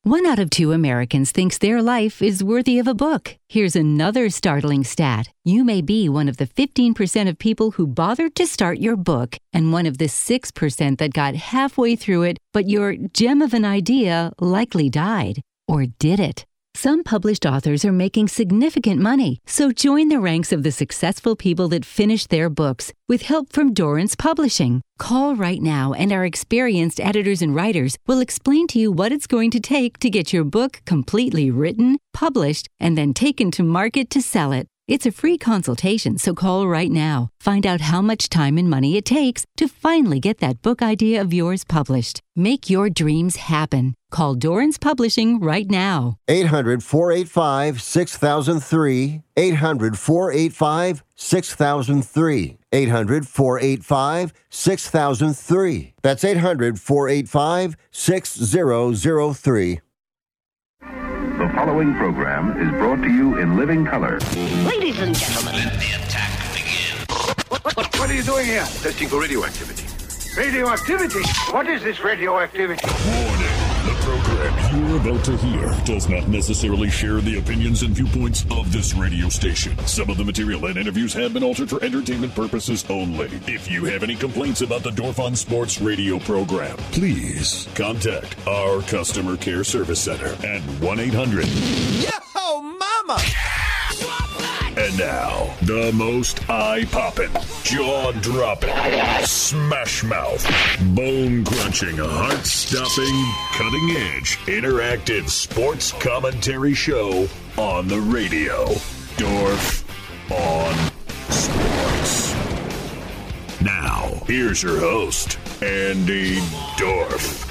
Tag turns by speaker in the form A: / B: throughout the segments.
A: 1 out of 2 Americans thinks their life is worthy of a book. Here's another startling stat. You may be one of the 15% of people who bothered to start your book and one of the 6% that got halfway through it, but your gem of an idea likely died. Or did it? Some published authors are making significant money, so join the ranks of the successful people that finished their books with help from Dorrance Publishing. Call right now and our experienced editors and writers will explain to you what it's going to take to get your book completely written, published, and then taken to market to sell it. It's a free consultation, so call right now. Find out how much time and money it takes to finally get that book idea of yours published. Make your dreams happen. Call Dorrance Publishing right now.
B: 800-485-6003. 800-485-6003. 800-485-6003. That's 800-485-6003.
C: The following program is brought to you in living color.
D: Ladies and gentlemen,
E: let the attack begin.
F: What are you doing here?
E: Testing for radioactivity.
F: Radioactivity? What is this radioactivity?
G: Warning. The program you're about to hear does not necessarily share the opinions and viewpoints of this radio station. Some of the material and interviews have been altered for entertainment purposes only. If you have any complaints about the Dorf on Sports radio program, please contact our customer care service center at 1-800.
H: Yo, mama!
G: And now, the most eye-popping, jaw-dropping, smash-mouth, bone-crunching, heart-stopping, cutting-edge, interactive sports commentary show on the radio. Dorf on Sports. Now, here's your host, Andy Dorf.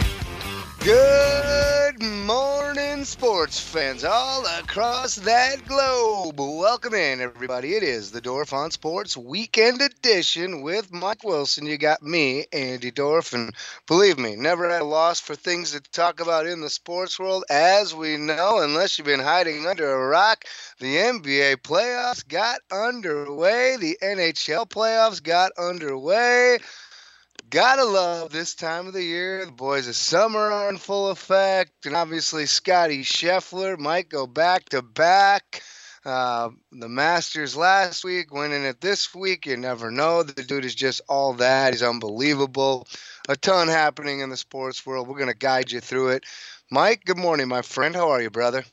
I: Good morning, sports fans all across that globe. Welcome in, everybody. It is the Dorf on Sports Weekend Edition with Mike Wilson. You got me, Andy Dorf, and believe me, never at a loss for things to talk about in the sports world. As we know, unless you've been hiding under a rock, the NBA playoffs got underway. The NHL playoffs got underway. Gotta love this time of the year. The boys of summer are in full effect. And obviously Scotty Scheffler might go back-to-back. The Masters last week, winning it this week. You never know. The dude is just all that. He's unbelievable. A ton happening in the sports world. We're going to guide you through it. Mike, good morning, my friend. How are you, brother?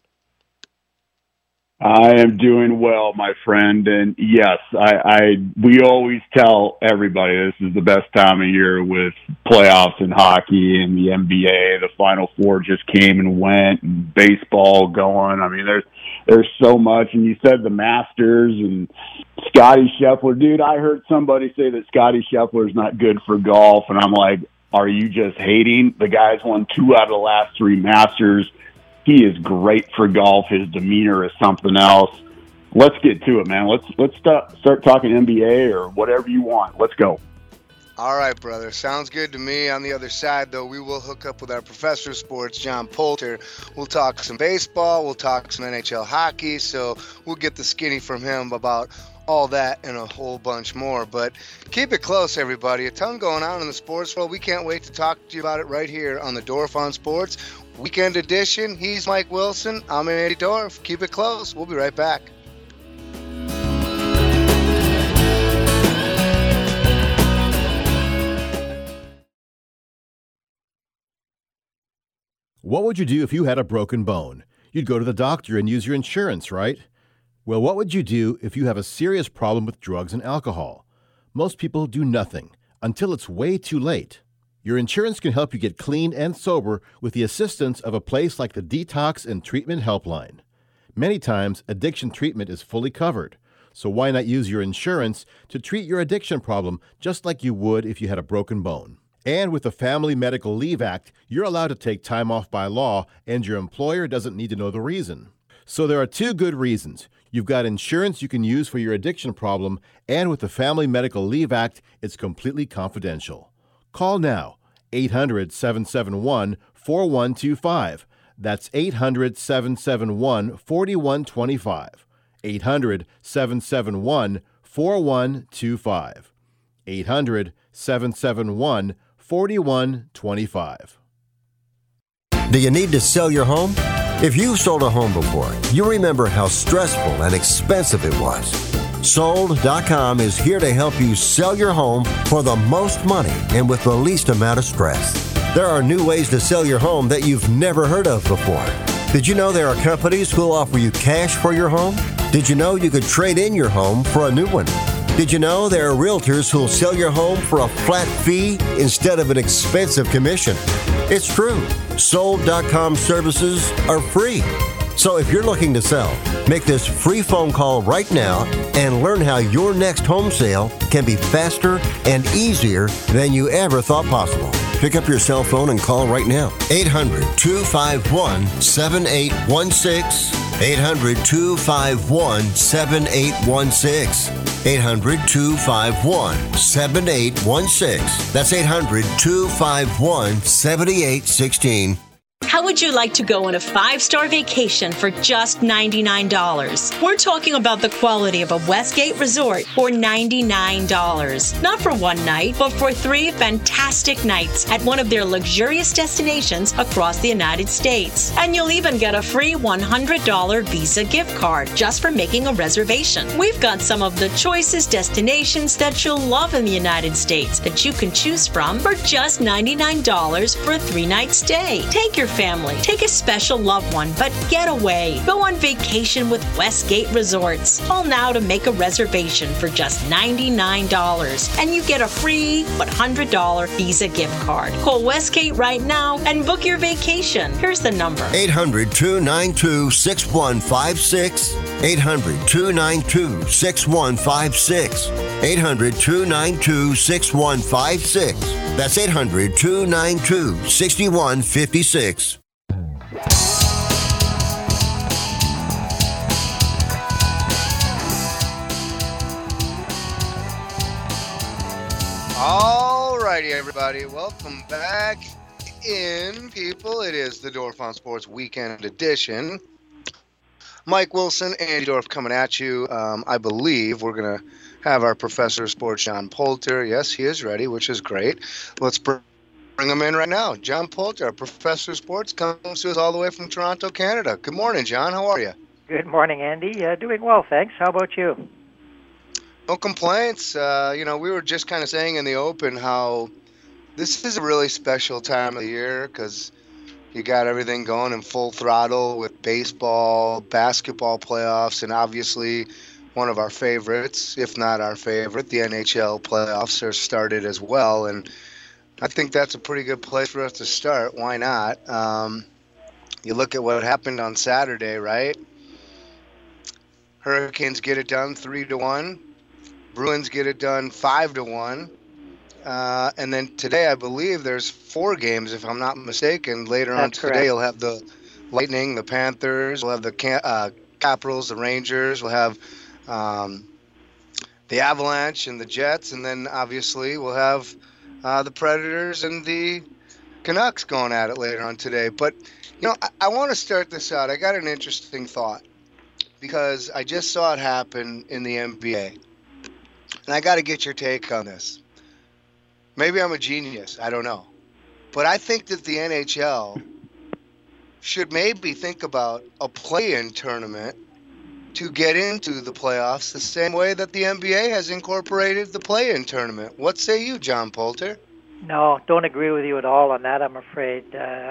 J: I am doing well, my friend, and yes, we always tell everybody this is the best time of year with playoffs in hockey and the NBA. The Final Four just came and went, and baseball going. I mean, there's so much, and you said the Masters and Scotty Scheffler. Dude, I heard somebody say that Scotty Scheffler is not good for golf, and I'm like, are you just hating? The guy's won 2 out of the last 3 Masters. He is great for golf. His demeanor is something else. Let's get to it, man. Let's start talking NBA or whatever you want. Let's go.
I: All right, brother. Sounds good to me. On the other side, though, we will hook up with our professor of sports, John Poulter. We'll talk some baseball. We'll talk some NHL hockey. So we'll get the skinny from him about all that and a whole bunch more. But keep it close, everybody. A ton going on in the sports world. We can't wait to talk to you about it right here on the Dorf on Sports Weekend Edition. He's Mike Wilson. I'm Andy Dorf. Keep it close. We'll be right back.
K: What would you do if you had a broken bone? You'd go to the doctor and use your insurance, right? Well, what would you do if you have a serious problem with drugs and alcohol? Most people do nothing until it's way too late. Your insurance can help you get clean and sober with the assistance of a place like the Detox and Treatment Helpline. Many times, addiction treatment is fully covered, so why not use your insurance to treat your addiction problem just like you would if you had a broken bone? And with the Family Medical Leave Act, you're allowed to take time off by law, and your employer doesn't need to know the reason. So there are 2 good reasons. You've got insurance you can use for your addiction problem, and with the Family Medical Leave Act, it's completely confidential. Call now, 800-771-4125. That's 800-771-4125. 800-771-4125. 800-771-4125.
B: Do you need to sell your home? If you've sold a home before, you remember how stressful and expensive it was. Sold.com is here to help you sell your home for the most money and with the least amount of stress. There are new ways to sell your home that you've never heard of before. Did you know there are companies who'll offer you cash for your home? Did you know you could trade in your home for a new one? Did you know there are realtors who'll sell your home for a flat fee instead of an expensive commission? It's true. Sold.com services are free. So if you're looking to sell, make this free phone call right now and learn how your next home sale can be faster and easier than you ever thought possible. Pick up your cell phone and call right now. 800-251-7816. 800-251-7816. 800-251-7816. That's 800-251-7816.
D: How would you like to go on a 5-star vacation for just $99? We're talking about the quality of a Westgate resort for $99. Not for one night, but for 3 fantastic nights at one of their luxurious destinations across the United States. And you'll even get a free $100 Visa gift card just for making a reservation. We've got some of the choicest destinations that you'll love in the United States that you can choose from for just $99 for a 3-night stay. Take your family, take a special loved one, but get away. Go on vacation with Westgate Resorts. Call now to make a reservation for just $99, and you get a free $100 Visa gift card. Call Westgate right now and book your vacation. Here's the number.
B: 800-292-6156. 800-292-6156. 800-292-6156. That's 800-292-6156.
I: All righty, everybody. Welcome back in, people. It is the Dorf on Sports Weekend Edition. Mike Wilson, Andy Dorf coming at you. I believe we're going to have our professor of sports, John Poulter. Yes, he is ready, which is great. Let's bring him in right now. John Poulter, our professor of sports, comes to us all the way from Toronto, Canada. Good morning, John. How are you?
L: Good morning, Andy. Doing well, thanks. How about you?
I: No complaints. We were just kind of saying in the open how this is a really special time of the year because you got everything going in full throttle with baseball, basketball playoffs, and obviously one of our favorites, if not our favorite, the NHL playoffs are started as well. And I think that's a pretty good place for us to start. Why not? You look at what happened on Saturday, right? Hurricanes get it done 3-1. Bruins get it done 5-1. And then today, I believe there's 4 games, if I'm not mistaken. Later on today, you'll have the Lightning, the Panthers, we'll have the Capitals, the Rangers, we'll have the Avalanche and the Jets, and then obviously we'll have the Predators and the Canucks going at it later on today. But, I want to start this out. I got an interesting thought because I just saw it happen in the NBA. And I got to get your take on this. Maybe I'm a genius. I don't know. But I think that the NHL should maybe think about a play-in tournament to get into the playoffs the same way that the NBA has incorporated the play-in tournament. What say you, John Poulter?
L: No, don't agree with you at all on that, I'm afraid.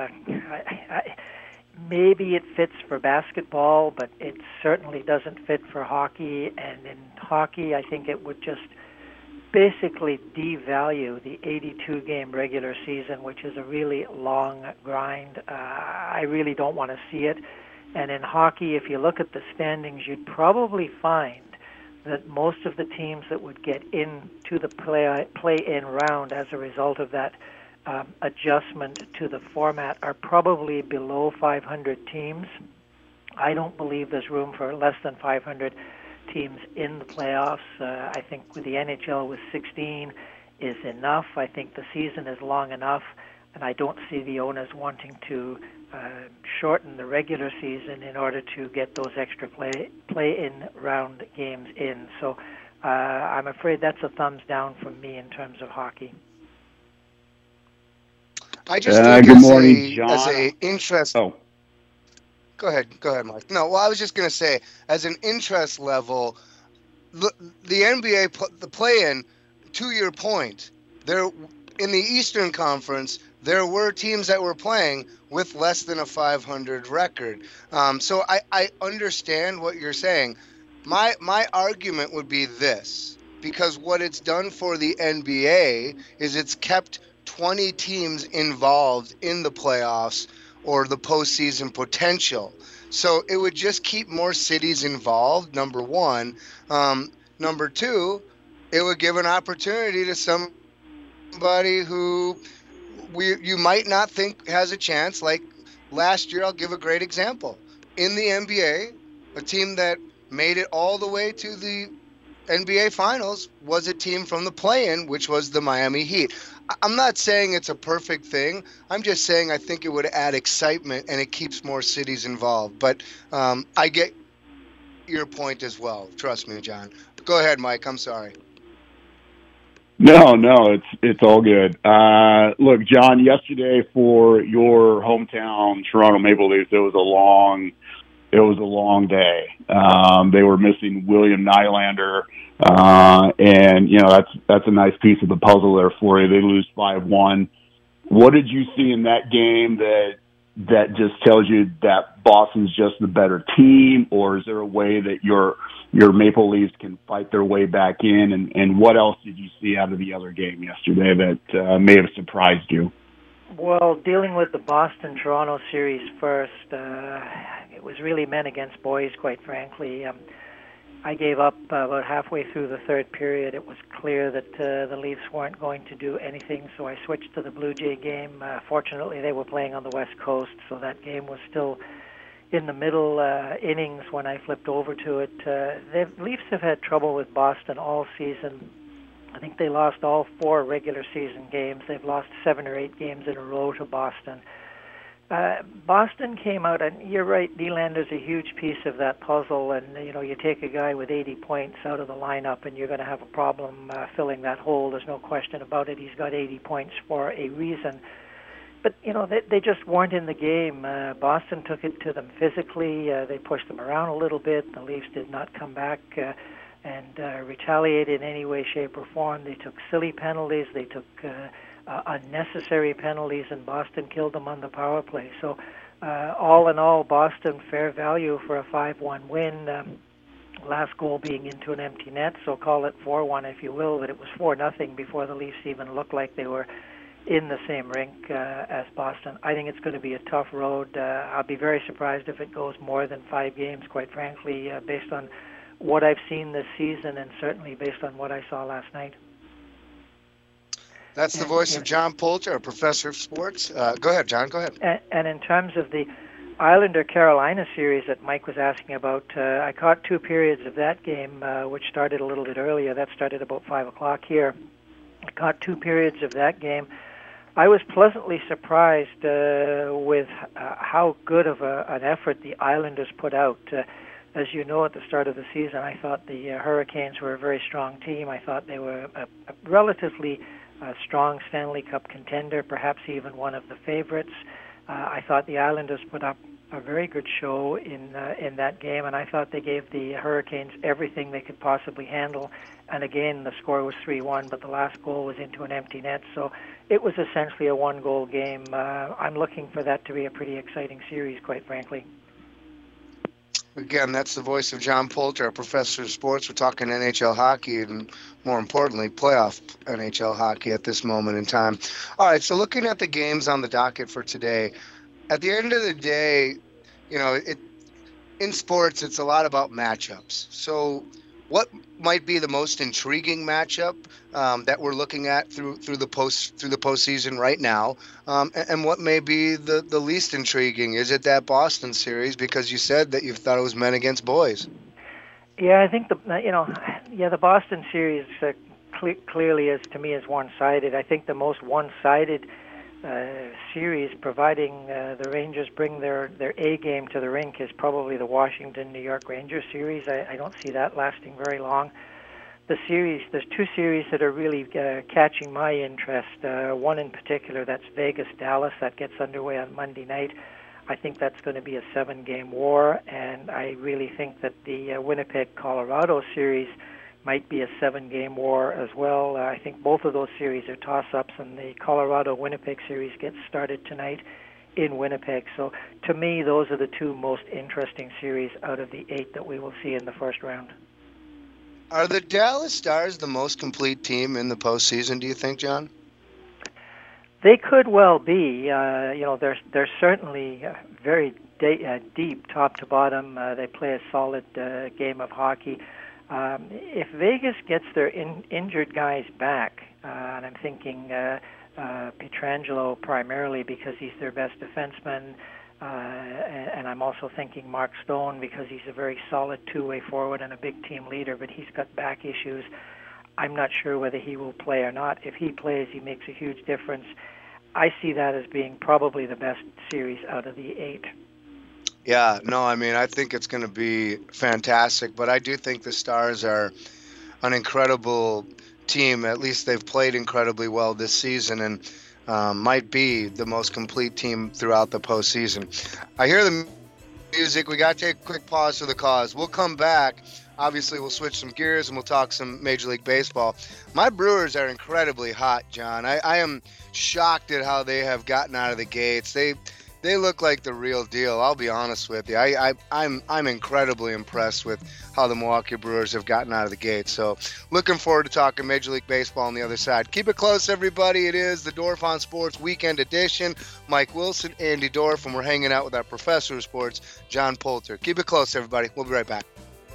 L: Maybe it fits for basketball, but it certainly doesn't fit for hockey. And in hockey, I think it would just basically devalue the 82-game regular season, which is a really long grind. I really don't want to see it. And in hockey, if you look at the standings, you'd probably find that most of the teams that would get into the play-in round as a result of that adjustment to the format are probably below 500 teams. I don't believe there's room for less than 500 teams in the playoffs. I think with the NHL with 16 is enough. I think the season is long enough, and I don't see the owners wanting to shorten the regular season in order to get those extra play-in round games in. So I'm afraid that's a thumbs down from me in terms of hockey.
I: I just think
J: good morning, John.
I: As a interest.
J: Oh,
I: go ahead, Mike. No, well, I was just going to say, as an interest level, the NBA, the play-in, to your point, there in the Eastern Conference, there were teams that were playing with less than a 500 record. So I understand what you're saying. My argument would be this, because what it's done for the NBA is it's kept 20 teams involved in the playoffs or the postseason potential. So it would just keep more cities involved, number one. Number two, it would give an opportunity to somebody who you might not think has a chance. Like last year, I'll give a great example. In the NBA, a team that made it all the way to the NBA Finals was a team from the play-in, which was the Miami Heat. I'm not saying it's a perfect thing. I'm just saying I think it would add excitement and it keeps more cities involved. But I get your point as well. Trust me, John. Go ahead, Mike. I'm sorry.
J: No, it's all good. Look, John, yesterday for your hometown Toronto Maple Leafs, it was a long day. They were missing William Nylander, and that's a nice piece of the puzzle there for you. They lose 5-1. What did you see in that game that just tells you that Boston's just the better team, or is there a way that your Maple Leafs can fight their way back in? And what else did you see out of the other game yesterday that may have surprised you?
L: Well, dealing with the Boston-Toronto series first, it was really men against boys, quite frankly. I gave up about halfway through the third period. It was clear that the Leafs weren't going to do anything, so I switched to the Blue Jay game. Fortunately, they were playing on the West Coast, so that game was still in the middle innings when I flipped over to it. The Leafs have had trouble with Boston all season. I think they lost all 4 regular season games. They've lost 7 or 8 games in a row to Boston. Boston came out, and you're right, Nylander's a huge piece of that puzzle, and you take a guy with 80 points out of the lineup and you're going to have a problem filling that hole. There's no question about it. He's got 80 points for a reason. But, they just weren't in the game. Boston took it to them physically. They pushed them around a little bit. The Leafs did not come back and retaliate in any way, shape, or form. They took silly penalties. They took unnecessary penalties, and Boston killed them on the power play. So all in all, Boston fair value for a 5-1 win. Last goal being into an empty net, so call it 4-1 if you will, but it was 4-0 before the Leafs even looked like they were in the same rink as Boston. I think it's going to be a tough road. I'll be very surprised if it goes more than 5 games, quite frankly, based on what I've seen this season and certainly based on what I saw last night.
I: That's the voice of John Poulter, a professor of sports. Go ahead, John. Go ahead.
L: And in terms of the Islander-Carolina series that Mike was asking about, I caught 2 periods of that game, which started a little bit earlier. That started about 5 o'clock here. I caught 2 periods of that game. I was pleasantly surprised with how good of an effort the Islanders put out. As you know, at the start of the season, I thought the Hurricanes were a very strong team. I thought they were a relatively strong Stanley Cup contender, perhaps even one of the favorites. I thought the Islanders put up a very good show in that game, and I thought they gave the Hurricanes everything they could possibly handle. And again, the score was 3-1, but the last goal was into an empty net, so it was essentially a 1-goal game. I'm looking for that to be a pretty exciting series, quite frankly.
I: Again, that's the voice of John Poulter, a professor of sports. We're talking NHL hockey and, more importantly, playoff NHL hockey at this moment in time. All right, so looking at the games on the docket for today, at the end of the day, in sports, it's a lot about matchups. So what might be the most intriguing matchup that we're looking at through the postseason right now, and what may be the least intriguing? Is it that Boston series, because you said that you thought it was men against boys?
L: Yeah, I think the Boston series clearly is, to me, is one-sided. I think the most one-sided series, providing the Rangers bring their A game to the rink, is probably the Washington-New York Rangers series. I don't see that lasting very long. there's two series that are really catching my interest. One in particular, that's Vegas-Dallas, that gets underway on Monday night. I think that's going to be a 7-game war, and I really think that the Winnipeg-Colorado series might be a 7-game war as well. I think both of those series are toss-ups, and the Colorado-Winnipeg series gets started tonight in Winnipeg. So to me, those are the two most interesting series out of the 8 that we will see in the first round.
I: Are the Dallas Stars the most complete team in the postseason, do you think, John?
L: They could well be. They're certainly very deep, top to bottom. They play a solid game of hockey. If Vegas gets their injured guys back, and I'm thinking Pietrangelo primarily because he's their best defenseman, and I'm also thinking Mark Stone because he's a very solid two-way forward and a big team leader, but he's got back issues. I'm not sure whether he will play or not. If he plays, he makes a huge difference. I see that as being probably the best series out of the 8.
I: Yeah, no, I mean, I think it's going to be fantastic, but I do think the Stars are an incredible team. At least they've played incredibly well this season and might be the most complete team throughout the postseason. I hear the music. We got to take a quick pause for the cause. We'll come back. Obviously, we'll switch some gears and we'll talk some Major League Baseball. My Brewers are incredibly hot, John. I am shocked at how they have gotten out of the gates. They look like the real deal. I'll be honest with you. I'm incredibly impressed with how the Milwaukee Brewers have gotten out of the gates. So looking forward to talking Major League Baseball on the other side. Keep it close, everybody. It is the Dorf on Sports Weekend Edition. Mike Wilson, Andy Dorf, and we're hanging out with our professor of sports, John Poulter. Keep it close, everybody. We'll be right back.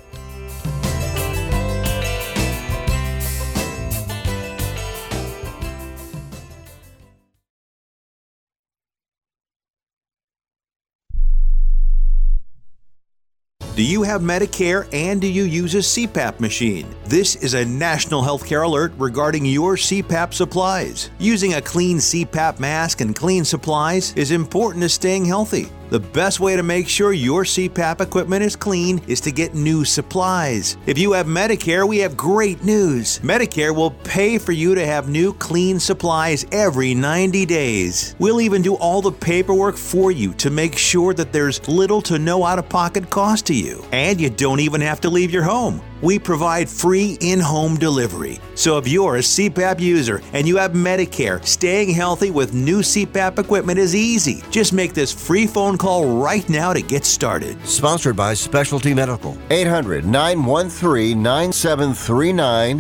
M: Do you have Medicare and do you use a CPAP machine? This is a national healthcare alert regarding your CPAP supplies. Using a clean CPAP mask and clean supplies is important to staying healthy. The best way to make sure your CPAP equipment is clean is to get new supplies. If you have Medicare, we have great news. Medicare will pay for you to have new clean supplies every 90 days. We'll even do all the paperwork for you to make sure that there's little to no out-of-pocket cost to you. And you don't even have to leave your home. We provide free in-home delivery. So if you're a CPAP user and you have Medicare, staying healthy with new CPAP equipment is easy. Just make this free phone call right now to get started.
B: Sponsored by Specialty Medical. 800-913-9739.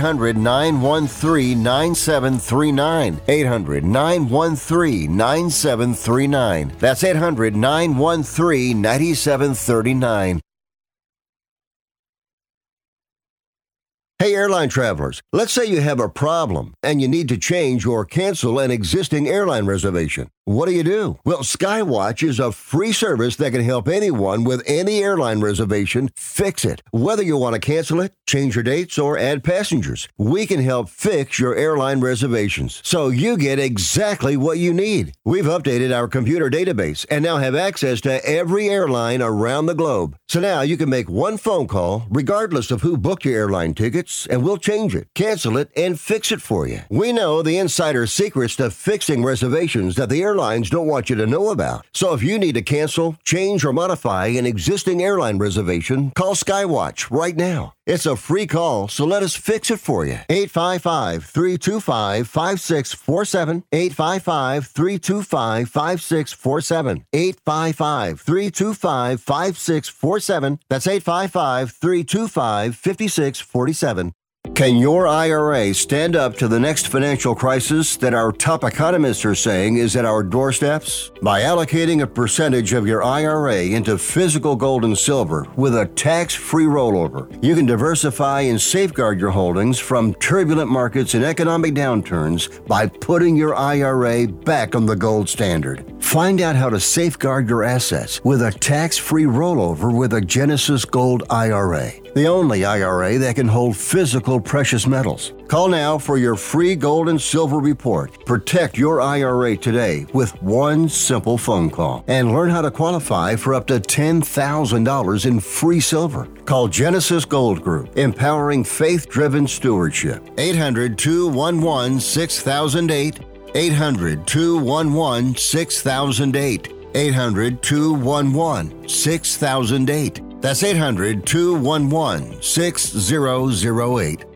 B: 800-913-9739. 800-913-9739. That's 800-913-9739. Hey, airline travelers, let's say you have a problem and you need to change or cancel an existing airline reservation. What do? Well, Skywatch is a free service that can help anyone with any airline reservation fix it. Whether you want to cancel it, change your dates, or add passengers, we can help fix your airline reservations so you get exactly what you need. We've updated our computer database and now have access to every airline around the globe. So now you can make one phone call regardless of who booked your airline tickets, and we'll change it, cancel it, and fix it for you. We know the insider secrets to fixing reservations that the airlines don't want you to know about. So if you need to cancel, change, or modify an existing airline reservation, call Skywatch right now. It's a free call, so let us fix it for you. 855-325-5647. 855-325-5647. 855-325-5647. That's 855-325-5647. Can your IRA stand up to the next financial crisis that our top economists are saying is at our doorsteps? By allocating a percentage of your IRA into physical gold and silver with a tax-free rollover, you can diversify and safeguard your holdings from turbulent markets and economic downturns by putting your IRA back on the gold standard. Find out how to safeguard your assets with a tax-free rollover with a Genesis Gold IRA, the only IRA that can hold physical precious metals. Call now for your free gold and silver report. Protect your IRA today with one simple phone call and learn how to qualify for up to $10,000 in free silver. Call Genesis Gold Group, empowering faith-driven stewardship. 800-211-6008. 800-211-6008. 800-211-6008. That's 800-211-6008.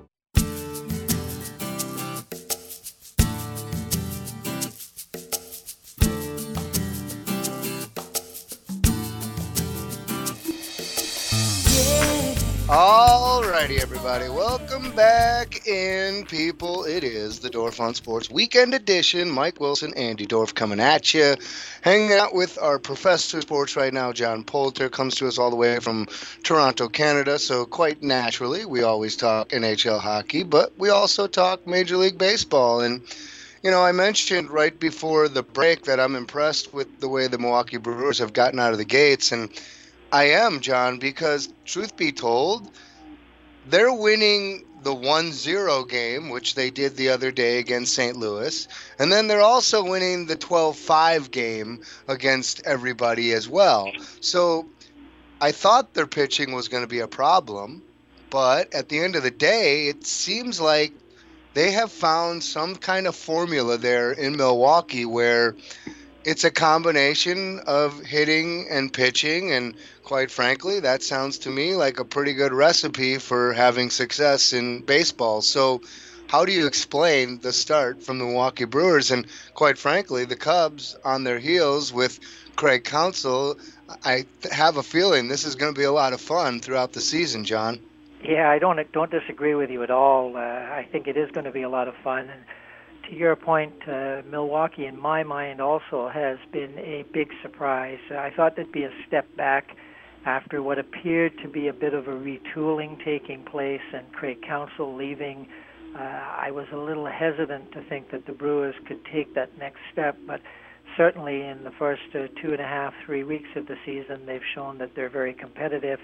I: Alrighty, everybody. Welcome back in, people. It is the Dorf on Sports Weekend Edition. Mike Wilson, Andy Dorf coming at you. Hanging out with our professor of sports right now, John Poulter. Comes to us all the way from Toronto, Canada. So quite naturally, we always talk NHL hockey, but we also talk Major League Baseball. And, you know, I mentioned right before the break that I'm impressed with the way the Milwaukee Brewers have gotten out of the gates. And I am, John, because truth be told, they're winning the 1-0 game, which they did the other day against St. Louis. And then they're also winning the 12-5 game against everybody as well. So I thought their pitching was going to be a problem. But at the end of the day, it seems like they have found some kind of formula there in Milwaukee where it's a combination of hitting and pitching, and quite frankly, that sounds to me like a pretty good recipe for having success in baseball. So how do you explain the start from the Milwaukee Brewers? And quite frankly, the Cubs on their heels with Craig Counsell, I have a feeling this is going to be a lot of fun throughout the season, John.
L: Yeah, I don't disagree with you at all. I think it is going to be a lot of fun. And to your point, Milwaukee, in my mind, also has been a big surprise. I thought there'd be a step back after what appeared to be a bit of a retooling taking place and Craig Counsell leaving. I was a little hesitant to think that the Brewers could take that next step, but certainly in the first 2.5, 3 weeks of the season, they've shown that they're very competitive.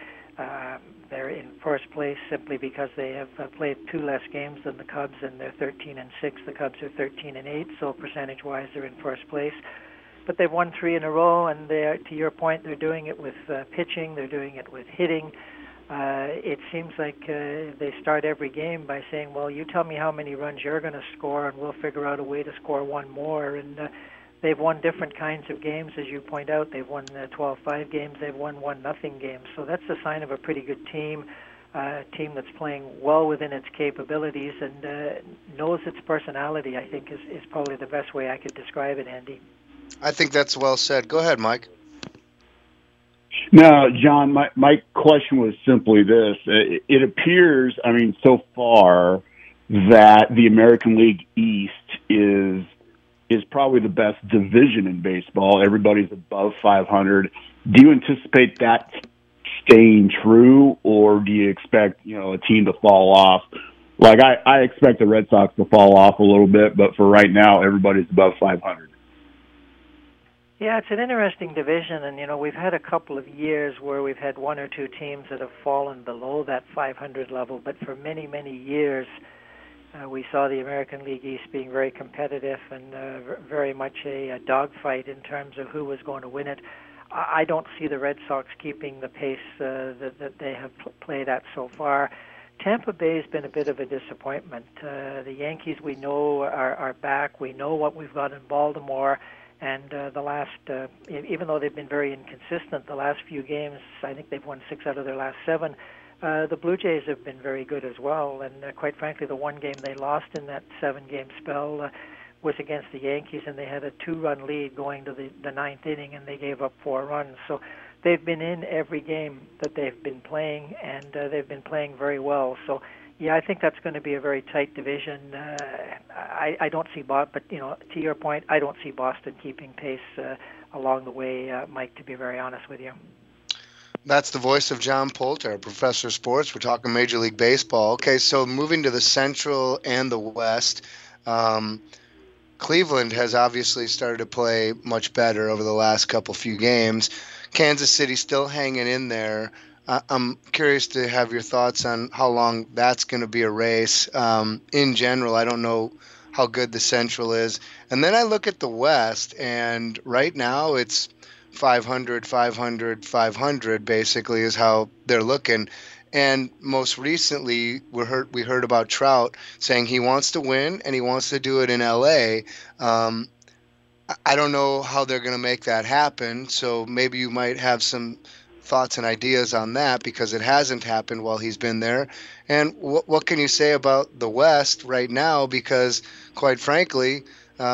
L: They're in first place simply because they have played 2 less games than the Cubs, and they're 13-6. The Cubs are 13-8, so percentage-wise they're in first place. But they've won 3 in a row, and to your point, they're doing it with pitching. They're doing it with hitting. It seems like they start every game by saying, well, you tell me how many runs you're going to score, and we'll figure out a way to score one more. And they've won different kinds of games, as you point out. They've won 12-5 games. They've won 1-0 games. So that's a sign of a pretty good team, a team that's playing well within its capabilities and knows its personality, I think, is probably the best way I could describe it, Andy.
I: I think that's well said. Go ahead, Mike.
J: No, John, my question was simply this. It appears, I mean, so far that the American League East is probably the best division in baseball. Everybody's above 500. Do you anticipate that staying true, or do you expect, a team to fall off? Like, I expect the Red Sox to fall off a little bit, but for right now, everybody's above 500.
L: Yeah, it's an interesting division, and, we've had a couple of years where we've had 1 or 2 teams that have fallen below that 500 level, but for many, many years, we saw the American League East being very competitive and very much a dogfight in terms of who was going to win it. I don't see the Red Sox keeping the pace that they have played at so far. Tampa Bay has been a bit of a disappointment. The Yankees, we know, are back. We know what we've got in Baltimore. And the last, even though they've been very inconsistent, the last few games, I think they've won 6 out of their last 7. The Blue Jays have been very good as well. And quite frankly, the one game they lost in that 7-game spell was against the Yankees, and they had a 2-run lead going to the 9th inning, and they gave up 4 runs. So they've been in every game that they've been playing, and they've been playing very well. So, yeah, I think that's going to be a very tight division. I don't see Boston, but, to your point, I don't see Boston keeping pace along the way, Mike, to be very honest with you.
I: That's the voice of John Poulter, professor of sports. We're talking Major League Baseball. Okay, so moving to the Central and the West, Cleveland has obviously started to play much better over the last few games. Kansas City still hanging in there. I'm curious to have your thoughts on how long that's going to be a race. In general, I don't know how good the Central is. And then I look at the West, and right now it's 500, 500, 500 basically is how they're looking. And most recently, we heard about Trout saying he wants to win and he wants to do it in L.A. I don't know how they're going to make that happen, so maybe you might have some thoughts and ideas on that because it hasn't happened while he's been there. And what can you say about the West right now? Because, quite frankly,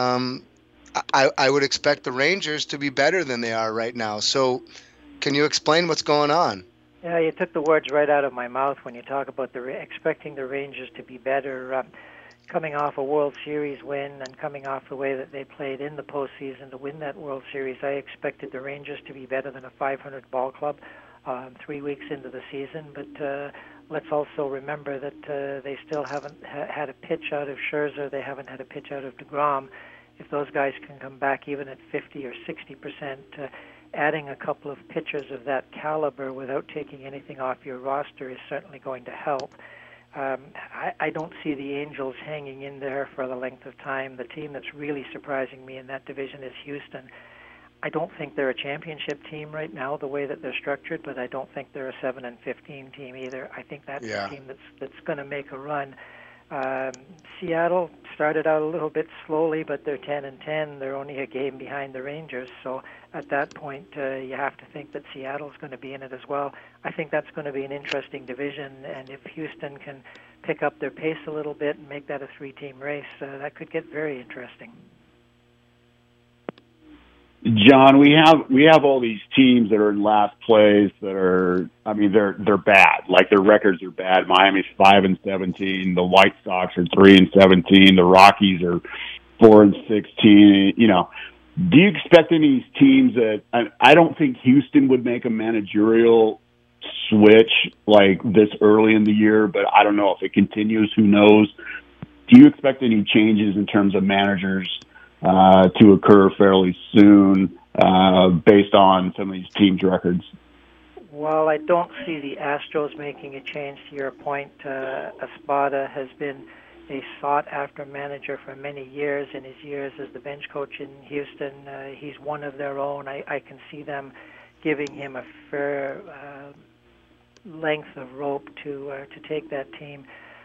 I: I would expect the Rangers to be better than they are right now. So can you explain what's going on?
L: Yeah, you took the words right out of my mouth when you talk about expecting the Rangers to be better. Coming off a World Series win and coming off the way that they played in the postseason to win that World Series, I expected the Rangers to be better than a 500 ball club 3 weeks into the season. But let's also remember that they still haven't had a pitch out of Scherzer. They haven't had a pitch out of DeGrom. If those guys can come back even at 50 or 60%, adding a couple of pitchers of that caliber without taking anything off your roster is certainly going to help. I don't see the Angels hanging in there for the length of time. The team that's really surprising me in that division is Houston. I don't think they're a championship team right now, the way that they're structured, but I don't think they're a 7-15 team either. I think that's a team that's going to make a run. Seattle started out a little bit slowly, but they're 10-10. They're only a game behind the Rangers, so at that point you have to think that Seattle's going to be in it as well. I think that's going to be an interesting division, and if Houston can pick up their pace a little bit and make that a three-team race, that could get very interesting.
J: John, we have all these teams that are in last place that are, I mean, they're bad. Like their records are bad. Miami's 5-17. The White Sox are 3-17. The Rockies are 4-16. You know, do you expect any of these teams that I don't think Houston would make a managerial switch like this early in the year, but I don't know if it continues. Who knows? Do you expect any changes in terms of managers to occur fairly soon based on some of these teams' records?
L: Well, I don't see the Astros making a change to your point. Espada has been a sought-after manager for many years. In his years as the bench coach in Houston, he's one of their own. I can see them giving him a fair length of rope to take that team.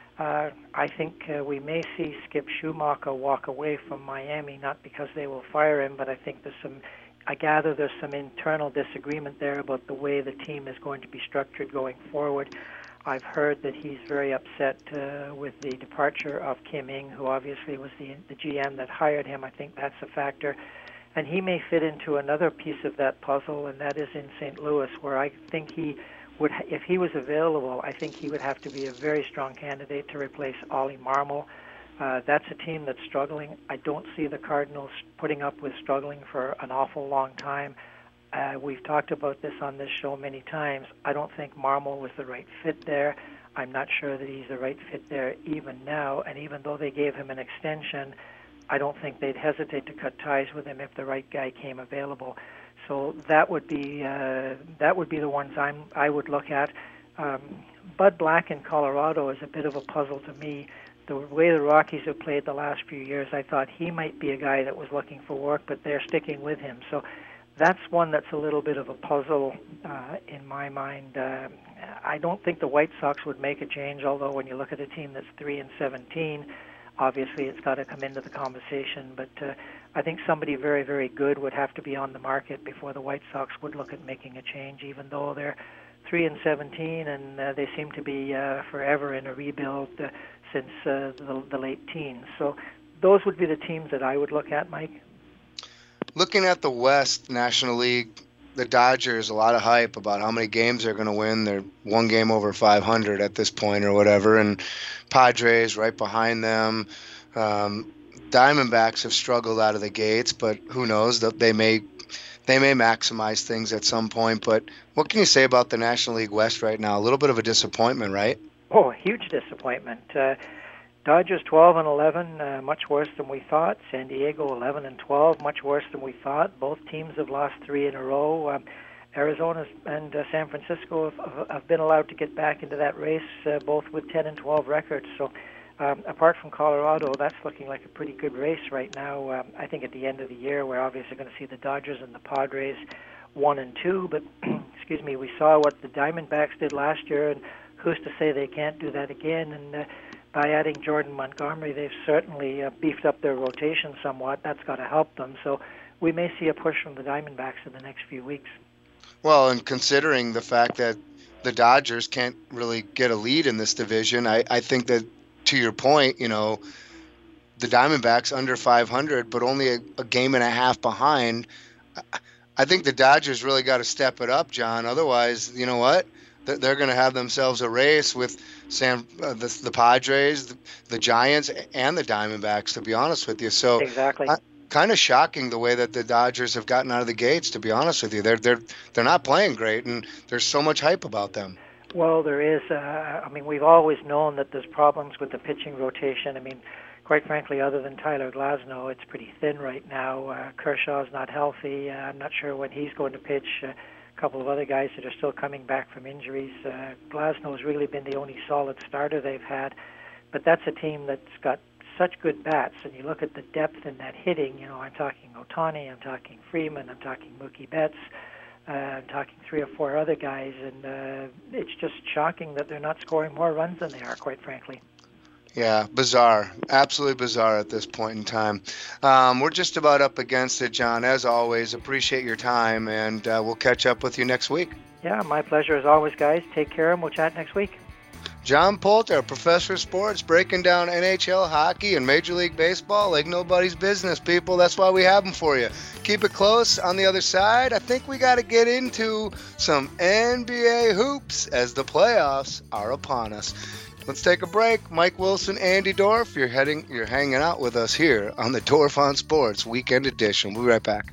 L: I think we may see Skip Schumacher walk away from Miami, not because they will fire him, but I think I gather there's some internal disagreement there about the way the team is going to be structured going forward. I've heard that he's very upset with the departure of Kim Ng, who obviously was the GM that hired him. I think that's a factor. And he may fit into another piece of that puzzle, and that is in St. Louis, where I think he would, if he was available, I think he would have to be a very strong candidate to replace Ollie Marmol. That's a team that's struggling. I don't see the Cardinals putting up with struggling for an awful long time. We've talked about this on this show many times. I don't think Marmol was the right fit there. I'm not sure that he's the right fit there even now. And even though they gave him an extension, I don't think they'd hesitate to cut ties with him if the right guy came available. So that would be the ones I would look at. Bud Black in Colorado is a bit of a puzzle to me. The way the Rockies have played the last few years, I thought he might be a guy that was looking for work, but they're sticking with him. So that's one that's a little bit of a puzzle in my mind. I don't think the White Sox would make a change, although when you look at a team that's 3-17, obviously it's got to come into the conversation. But I think somebody very, very good would have to be on the market before the White Sox would look at making a change, even though they're 3-17 and they seem to be forever in a rebuild since the late teens. So those would be the teams that I would look at, Mike.
I: Looking at the West National League, the Dodgers, a lot of hype about how many games they're going to win. They're one game over 500 at this point or whatever. And Padres right behind them. Diamondbacks have struggled out of the gates, but who knows? They may maximize things at some point. But what can you say about the National League West right now? A little bit of a disappointment, right?
L: Oh, a huge disappointment. Dodgers 12-11, much worse than we thought. San Diego 11-12, much worse than we thought. Both teams have lost 3 in a row. Arizona and San Francisco have been allowed to get back into that race, both with 10-12 records. So apart from Colorado, that's looking like a pretty good race right now. I think at the end of the year, we're obviously going to see the Dodgers and the Padres 1-2. But excuse me, we saw what the Diamondbacks did last year, and who's to say they can't do that again? And by adding Jordan Montgomery, they've certainly beefed up their rotation somewhat. That's got to help them. So we may see a push from the Diamondbacks in the next few weeks.
I: Well, and considering the fact that the Dodgers can't really get a lead in this division, I think that, to your point, you know, the Diamondbacks under 500, but only a game and a half behind. I think the Dodgers really got to step it up, John. Otherwise, you know what? They're going to have themselves a race with the Padres, the Giants, and the Diamondbacks, to be honest with you. So
L: exactly.
I: Kind of shocking the way that the Dodgers have gotten out of the gates, to be honest with you. They're not playing great, and there's so much hype about them.
L: Well, there is. I mean, we've always known that there's problems with the pitching rotation. I mean, quite frankly, other than Tyler Glasnow, it's pretty thin right now. Kershaw's not healthy. I'm not sure when he's going to pitch. A couple of other guys that are still coming back from injuries. Glasnow's really been the only solid starter they've had. But that's a team that's got such good bats, and you look at the depth in that hitting. You know, I'm talking Ohtani, I'm talking Freeman, I'm talking Mookie Betts, I'm talking 3 or 4 other guys, and it's just shocking that they're not scoring more runs than they are, quite frankly.
I: Yeah, bizarre. Absolutely bizarre at this point in time. We're just about up against it, John. As always, appreciate your time, and we'll catch up with you next week.
L: Yeah, my pleasure as always, guys. Take care, and we'll chat next week.
I: John Poulter, professor of sports, breaking down NHL hockey and Major League Baseball like nobody's business, people. That's why we have them for you. Keep it close. On the other side, I think we got to get into some NBA hoops as the playoffs are upon us. Let's take a break. Mike Wilson, Andy Dorf, you're hanging out with us here on the Dorf on Sports Weekend Edition. We'll be right back.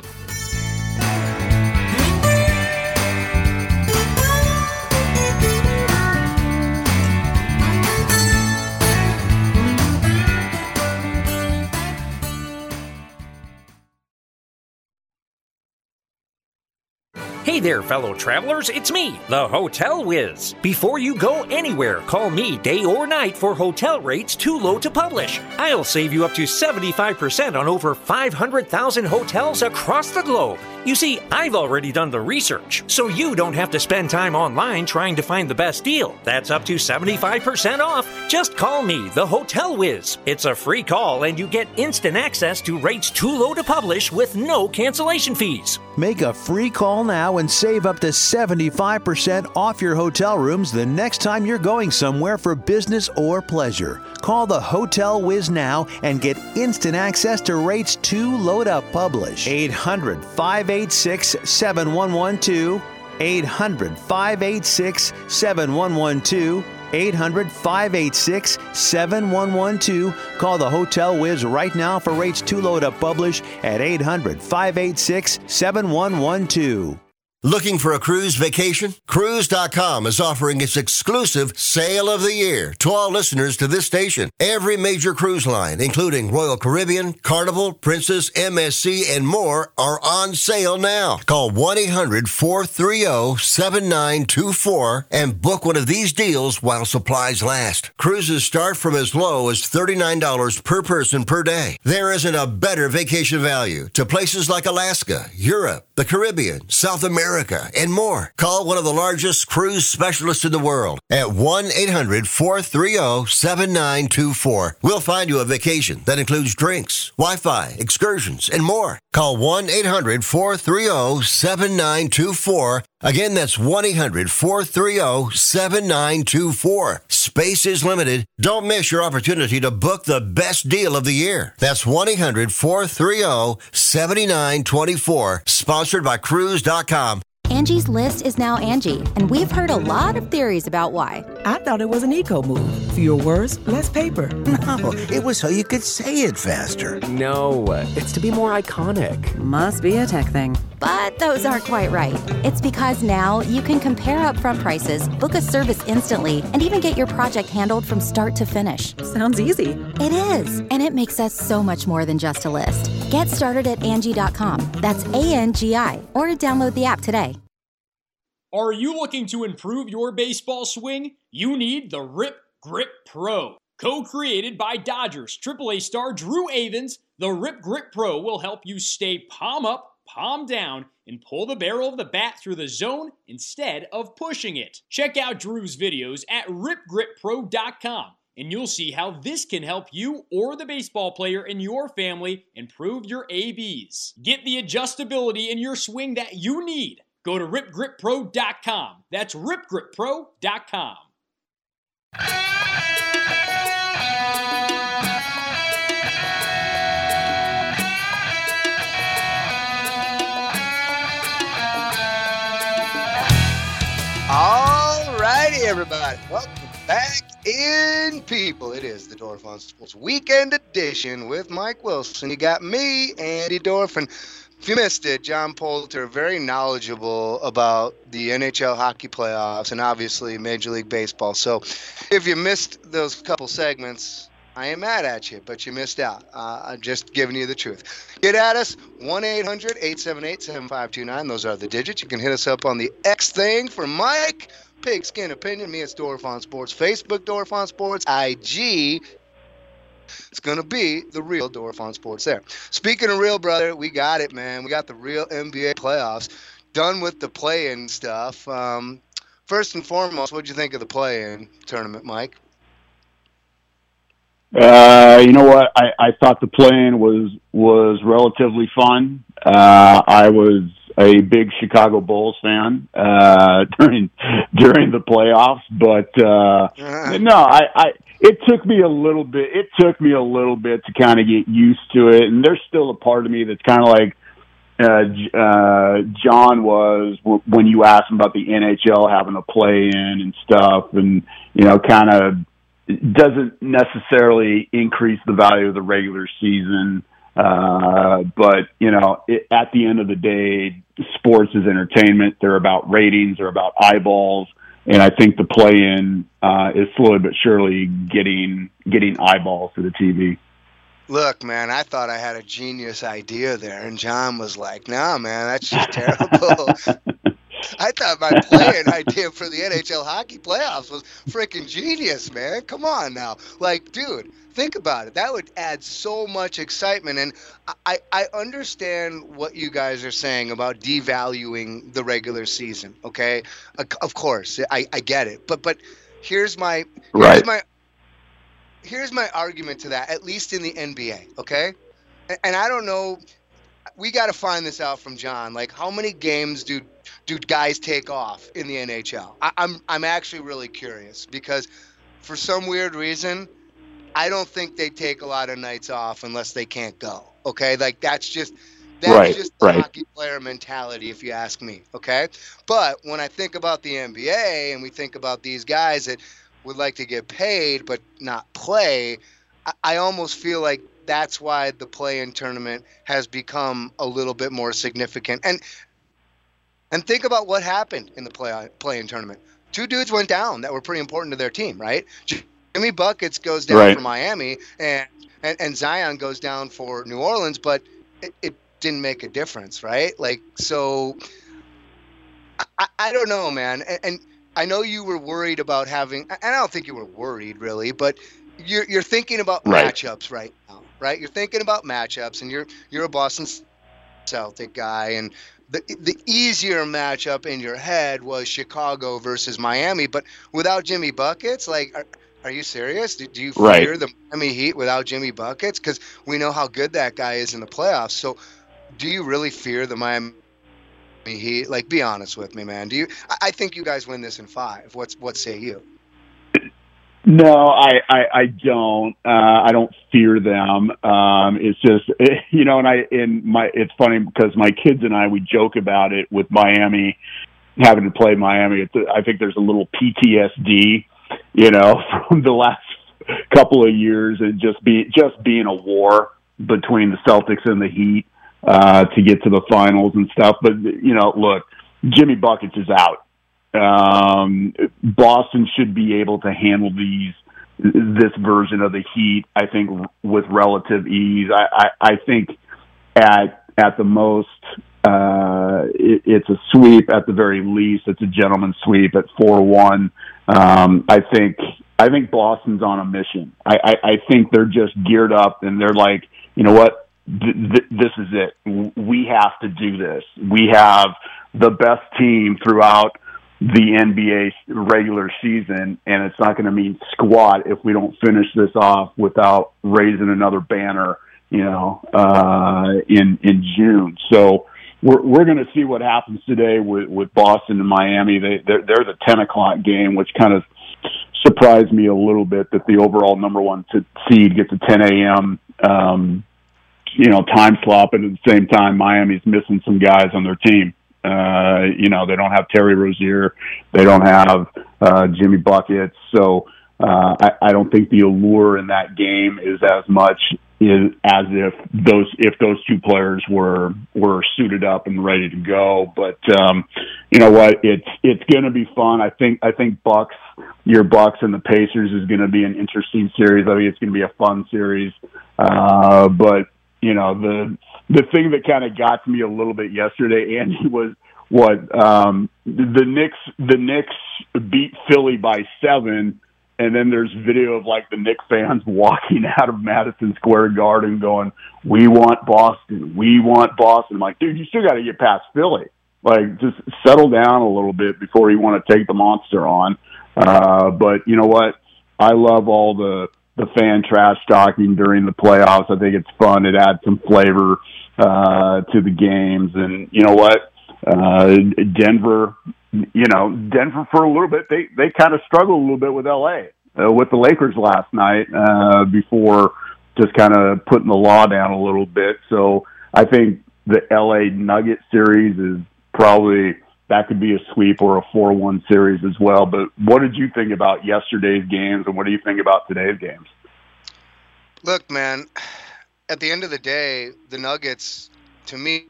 N: Hey there, fellow travelers, it's me, the Hotel Whiz. Before you go anywhere, call me day or night for hotel rates too low to publish. I'll save you up to 75% on over 500,000 hotels across the globe. You see, I've already done the research, so you don't have to spend time online trying to find the best deal. That's up to 75% off. Just call me, the Hotel Whiz. It's a free call, and you get instant access to rates too low to publish with no cancellation fees.
M: Make a free call now and save up to 75% off your hotel rooms the next time you're going somewhere for business or pleasure. Call the Hotel Whiz now and get instant access to rates too low to publish. 800-586-7112. 800-586-7112. 800-586-7112. Call the Hotel Whiz right now for rates too low to publish at 800-586-7112.
B: Looking for a cruise vacation? Cruise.com is offering its exclusive Sale of the Year to all listeners to this station. Every major cruise line, including Royal Caribbean, Carnival, Princess, MSC, and more, are on sale now. Call 1-800-430-7924 and book one of these deals while supplies last. Cruises start from as low as $39 per person per day. There isn't a better vacation value to places like Alaska, Europe, the Caribbean, South America, and more. Call one of the largest cruise specialists in the world at 1-800-430-7924. We'll find you a vacation that includes drinks, Wi-Fi, excursions, and more. Call 1-800-430-7924. Again, that's 1-800-430-7924. Space is limited. Don't miss your opportunity to book the best deal of the year. That's 1-800-430-7924. Sponsored by Cruise.com.
O: Angie's List is now Angie, and we've heard a lot of theories about why.
P: I thought it was an eco move. Fewer words, less paper.
Q: No, it was so you could say it faster.
R: No, it's to be more iconic.
P: Must be a tech thing.
O: But those aren't quite right. It's because now you can compare upfront prices, book a service instantly, and even get your project handled from start to finish.
P: Sounds easy.
O: It is, and it makes us so much more than just a list. Get started at Angie.com. That's ANGI, or download the app today.
Q: Are you looking to improve your baseball swing? You need the Rip Grip Pro. Co-created by Dodgers AAA star Drew Avans, the Rip Grip Pro will help you stay palm up, palm down, and pull the barrel of the bat through the zone instead of pushing it. Check out Drew's videos at ripgrippro.com, and you'll see how this can help you or the baseball player in your family improve your ABs. Get the adjustability in your swing that you need. Go to ripgrippro.com. That's ripgrippro.com.
I: All righty, everybody. Welcome back in, people. It is the Dorf on Sports Weekend Edition with Mike Wilson. You got me, Andy Dorf, and if you missed it, John Poulter, very knowledgeable about the NHL hockey playoffs and obviously Major League Baseball. So if you missed those couple segments, I ain't mad at you, but you missed out. I'm just giving you the truth. Get at us, 1-800-878-7529. Those are the digits. You can hit us up on the X thing for Mike. Pigskin Opinion. Me, it's Dorf on Sports. Facebook, Dorf on Sports. IG, it's going to be the real Dorf on Sports there. Speaking of real, brother, we got it, man. We got the real NBA playoffs. Done with the play-in stuff. First and foremost, what'd you think of the play-in tournament, Mike?
J: You know what? I thought the play-in was relatively fun. I was a big Chicago Bulls fan during the playoffs, but it took me a little bit. It took me a little bit to kind of get used to it, and there's still a part of me that's kind of like John was when you asked him about the NHL having a play-in and stuff, and kind of doesn't necessarily increase the value of the regular season. But at the end of the day, sports is entertainment. They're about ratings. They're about eyeballs. And I think the play-in is slowly but surely getting eyeballs to the TV.
I: Look, man, I thought I had a genius idea there, and John was like, "Nah, man, that's just terrible." I thought my play-in idea for the NHL hockey playoffs was freaking genius, man. Come on now. Like, dude, think about it. That would add so much excitement. And I understand what you guys are saying about devaluing the regular season, okay? Of course, I get it. But here's my argument to that, at least in the NBA, okay? And I don't know. We got to find this out from John. Like, how many games do guys take off in the NHL? I'm actually really curious because for some weird reason, I don't think they take a lot of nights off unless they can't go. Okay, like that's just the hockey player mentality, if you ask me. Okay, but when I think about the NBA and we think about these guys that would like to get paid but not play, I almost feel like that's why the play-in tournament has become a little bit more significant. And think about what happened in the play-in tournament. Two dudes went down that were pretty important to their team, right? Jimmy Buckets goes down for Miami, and Zion goes down for New Orleans, but it didn't make a difference, right? Like, so I don't know, man. And I know you were worried about having, and I don't think you were worried really, but you're thinking about matchups right now, right? You're thinking about matchups, and you're a Boston Celtic guy, and the easier matchup in your head was Chicago versus Miami, but without Jimmy Buckets, like, are you serious? Do you fear the Miami Heat without Jimmy Buckets? Because we know how good that guy is in the playoffs. So, do you really fear the Miami Heat? Like, be honest with me, man. Do you? I think you guys win this in 5. What say you?
J: No, I don't. I don't fear them. It's just, it's funny because my kids and I, we joke about it with Miami, having to play Miami. I think there's a little PTSD, from the last couple of years, and just being a war between the Celtics and the Heat. to get to the finals and stuff. But, look, Jimmy Buckets is out. Boston should be able to handle this version of the Heat, I think, with relative ease. I think at the most, it's a sweep. At the very least, it's a gentleman's sweep at 4-1. I think Boston's on a mission. I think they're just geared up, and they're like, you know what? This is it. We have to do this. We have the best team throughout the NBA regular season, and it's not going to mean squat if we don't finish this off without raising another banner, in June. So we're going to see what happens today with Boston and Miami. They're the 10:00 game, which kind of surprised me a little bit that the overall number one seed gets a 10 a.m. Time slot, and at the same time, Miami's missing some guys on their team. They don't have Terry Rozier. They don't have Jimmy Buckets. So I don't think the allure in that game is as much as if those two players were suited up and ready to go. But you know what? It's going to be fun. I think your Bucks and the Pacers is going to be an interesting series. I think it's going to be a fun series. But the thing that kind of got to me a little bit yesterday, Andy, was what the Knicks beat Philly by 7, and then there's video of like the Knicks fans walking out of Madison Square Garden going, "We want Boston. We want Boston." I'm like, dude, you still got to get past Philly. Like, just settle down a little bit before you want to take the monster on. But you know what? I love all the fan trash talking during the playoffs. I think it's fun. It adds some flavor to the games. And you know what? Denver for a little bit, they kind of struggled a little bit with LA, with the Lakers last night, before just kind of putting the law down a little bit. So I think the LA Nugget series is probably, that could be a sweep or a 4-1 series as well. But what did you think about yesterday's games, and what do you think about today's games?
I: Look, man, at the end of the day, the Nuggets, to me,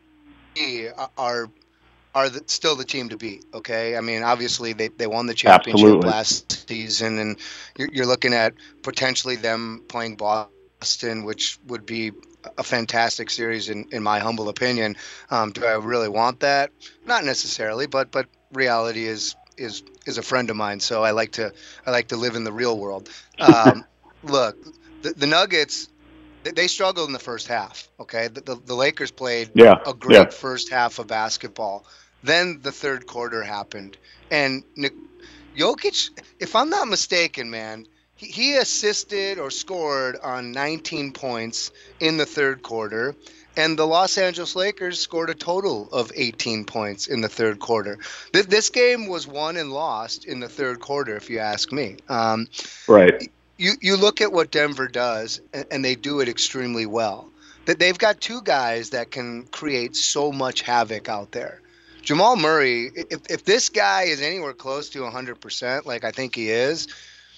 I: are still the team to beat, okay? I mean, obviously, they won the championship last season, and you're looking at potentially them playing Boston, which would be a fantastic series in my humble opinion. Do I really want that? Not necessarily, but reality is a friend of mine, so I like to live in the real world. Look, the Nuggets, they struggled in the first half, okay? The Lakers played a great first half of basketball. Then the third quarter happened, and Jokic, if I'm not mistaken, man, he assisted or scored on 19 points in the third quarter, and the Los Angeles Lakers scored a total of 18 points in the third quarter. This game was won and lost in the third quarter, if you ask me.
J: Right.
I: You look at what Denver does, and they do it extremely well. They've got two guys that can create so much havoc out there. Jamal Murray, if this guy is anywhere close to 100%, like I think he is,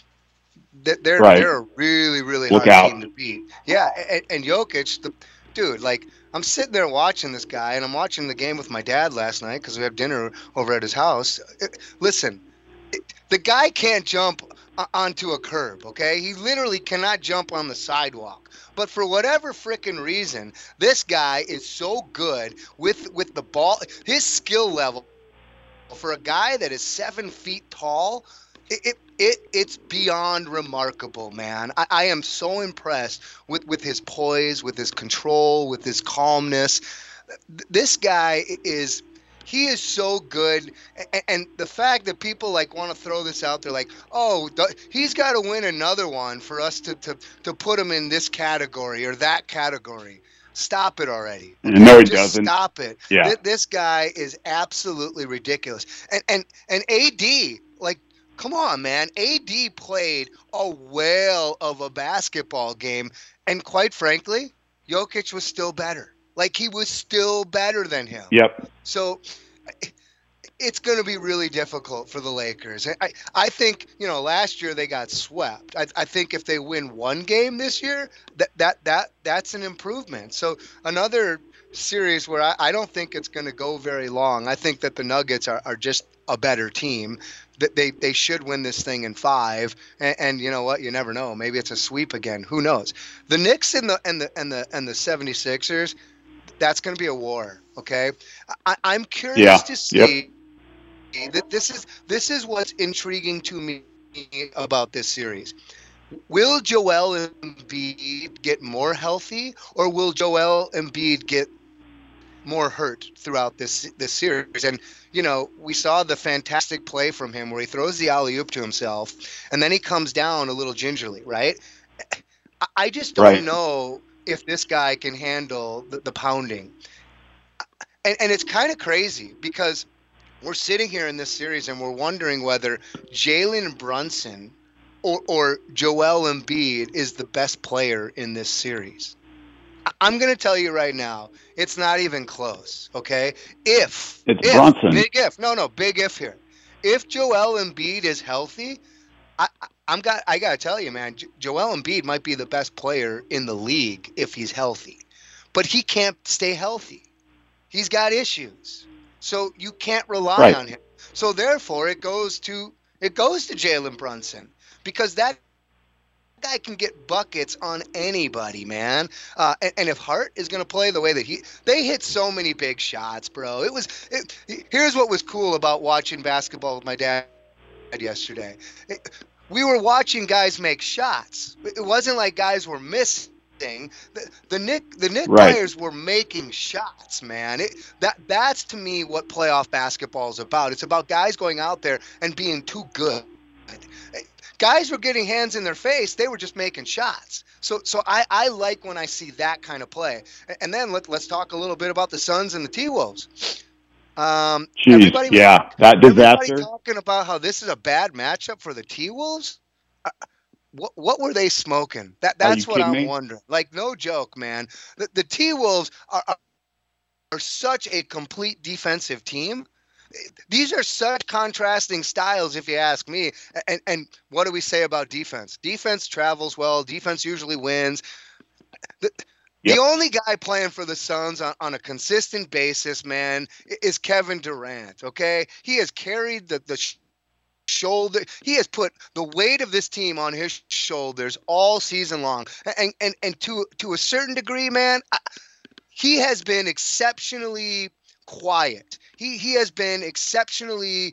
I: they're a really, really hard team to beat. Yeah, and Jokic, dude, like, I'm sitting there watching this guy, and I'm watching the game with my dad last night because we had dinner over at his house. Listen, the guy can't jump onto a curb, okay? He literally cannot jump on the sidewalk. But for whatever frickin' reason, this guy is so good with the ball. His skill level for a guy that is 7 feet tall, it's beyond remarkable, man. I am so impressed with his poise, with his control, with his calmness. This guy is so good, and the fact that people like want to throw this out there, like, oh, he's got to win another one for us to put him in this category or that category. Stop it already.
J: No, he doesn't.
I: Stop it.
J: Yeah.
I: This guy is absolutely ridiculous. And AD, like, come on, man. AD played a whale of a basketball game, and quite frankly, Jokic was still better. Like, he was still better than him.
J: Yep.
I: So it's going to be really difficult for the Lakers. I think, last year they got swept. I think if they win one game this year, that's an improvement. So another series where I don't think it's going to go very long. I think that the Nuggets are just a better team. That they should win this thing in 5. And you know what? You never know. Maybe it's a sweep again. Who knows? The Knicks and the 76ers, that's going to be a war. Okay, I'm curious to see that this is what's intriguing to me about this series. Will Joel Embiid get more healthy, or will Joel Embiid get more hurt throughout this series? And you know, we saw the fantastic play from him where he throws the alley-oop to himself, and then he comes down a little gingerly, right? I just don't know if this guy can handle the pounding. And it's kind of crazy because we're sitting here in this series and we're wondering whether Jalen Brunson or Joel Embiid is the best player in this series. I'm going to tell you right now, it's not even close, okay? If
J: Brunson.
I: Big if. No, big if here. If Joel Embiid is healthy, I got to tell you, man, Joel Embiid might be the best player in the league if he's healthy. But he can't stay healthy. He's got issues. So you can't rely on him. So therefore it goes to Jalen Brunson, because that guy can get buckets on anybody, man. And if Hart is going to play the way that they hit so many big shots, bro. Here's what was cool about watching basketball with my dad yesterday. We were watching guys make shots. It wasn't like guys were missing. The Knicks players were making shots, man. That's to me what playoff basketball is about. It's about guys going out there and being too good. Guys were getting hands in their face. They were just making shots. So I like when I see that kind of play. And then let's talk a little bit about the Suns and the T-Wolves.
J: That disaster.
I: Everybody talking about how this is a bad matchup for the T-Wolves. What were they smoking? That's what I'm wondering. Like, no joke, man. The T-Wolves are such a complete defensive team. These are such contrasting styles, if you ask me. And what do we say about defense? Defense travels well. Defense usually wins. The only guy playing for the Suns on a consistent basis, man, is Kevin Durant, okay? He has carried the shoulder. He has put the weight of this team on his shoulders all season long. And to a certain degree, man, he has been exceptionally quiet. He has been exceptionally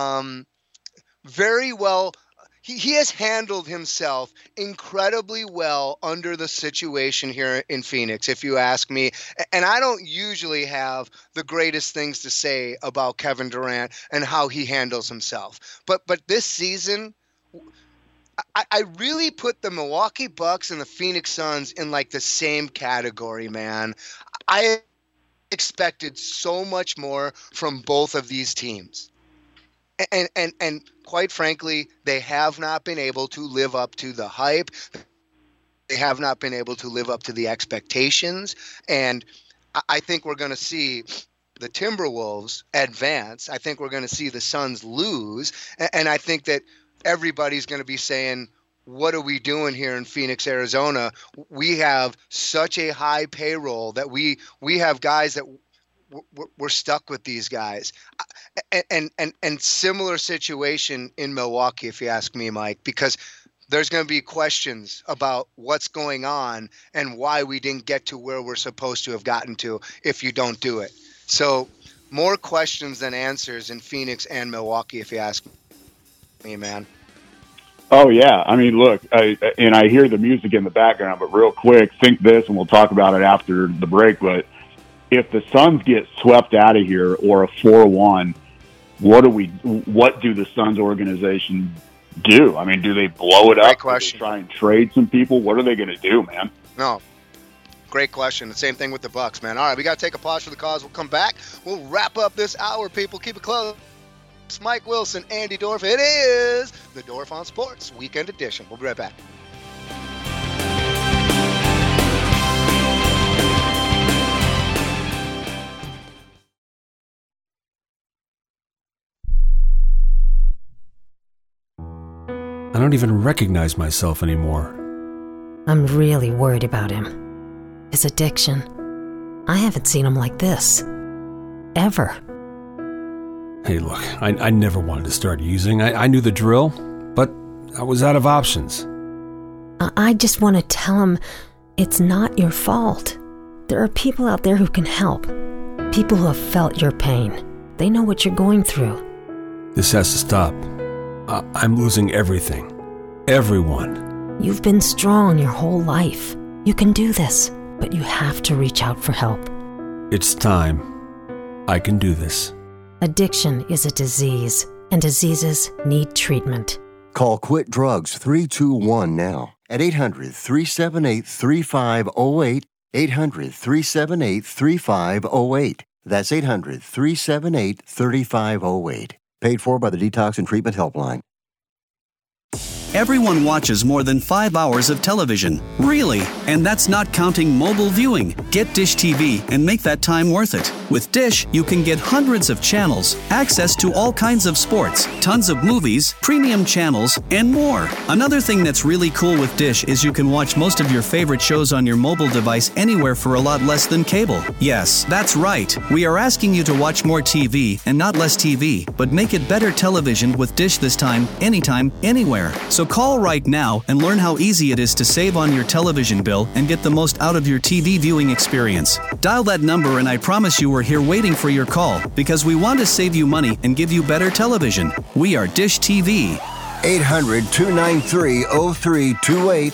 I: very well. He has handled himself incredibly well under the situation here in Phoenix, if you ask me. And I don't usually have the greatest things to say about Kevin Durant and how he handles himself. But this season, I really put the Milwaukee Bucks and the Phoenix Suns in like the same category, man. I expected so much more from both of these teams. And quite frankly, they have not been able to live up to the hype. They have not been able to live up to the expectations. And I think we're going to see the Timberwolves advance. I think we're going to see the Suns lose. And I think that everybody's going to be saying, what are we doing here in Phoenix, Arizona? We have such a high payroll that we have guys that we're stuck with these guys. And similar situation in Milwaukee, if you ask me, Mike, because there's going to be questions about what's going on and why we didn't get to where we're supposed to have gotten to if you don't do it. So more questions than answers in Phoenix and Milwaukee, if you ask me, man.
J: Oh, yeah. I mean, look, I hear the music in the background, but real quick, think this, and we'll talk about it after the break. But if the Suns get swept out of here or a 4-1, what do the Suns organization do? I mean, do they blow it up?
I: Great question.
J: Do they try and trade some people? What are they going to do, man?
I: No. Great question. The same thing with the Bucks, man. All right, we got to take a pause for the cause. We'll come back. We'll wrap up this hour, people. Keep it close. It's Mike Wilson, Andy Dorf. It is the Dorf on Sports Weekend Edition. We'll be right back.
R: I don't even recognize myself anymore.
S: I'm really worried about him. His addiction. I haven't seen him like this. Ever.
R: Hey, look, I never wanted to start using. I knew the drill, but I was out of options.
S: I just want to tell him it's not your fault. There are people out there who can help. People who have felt your pain. They know what you're going through.
R: This has to stop. I'm losing everything. Everyone.
S: You've been strong your whole life. You can do this, but you have to reach out for help.
R: It's time. I can do this.
S: Addiction is a disease, and diseases need treatment.
B: Call Quit Drugs 321 now at 800-378-3508, 800-378-3508. That's 800-378-3508. Paid for by the Detox and Treatment Helpline.
T: Everyone watches more than 5 hours of television. Really? And that's not counting mobile viewing. Get Dish TV and make that time worth it. With Dish, you can get hundreds of channels, access to all kinds of sports, tons of movies, premium channels, and more. Another thing that's really cool with Dish is you can watch most of your favorite shows on your mobile device anywhere for a lot less than cable. Yes, that's right. We are asking you to watch more TV and not less TV, but make it better television with Dish this time, anytime, anywhere. So call right now and learn how easy it is to save on your television bill and get the most out of your TV viewing experience. Dial that number and I promise you we're here waiting for your call because we want to save you money and give you better television. We are Dish TV.
B: 800-293-0328.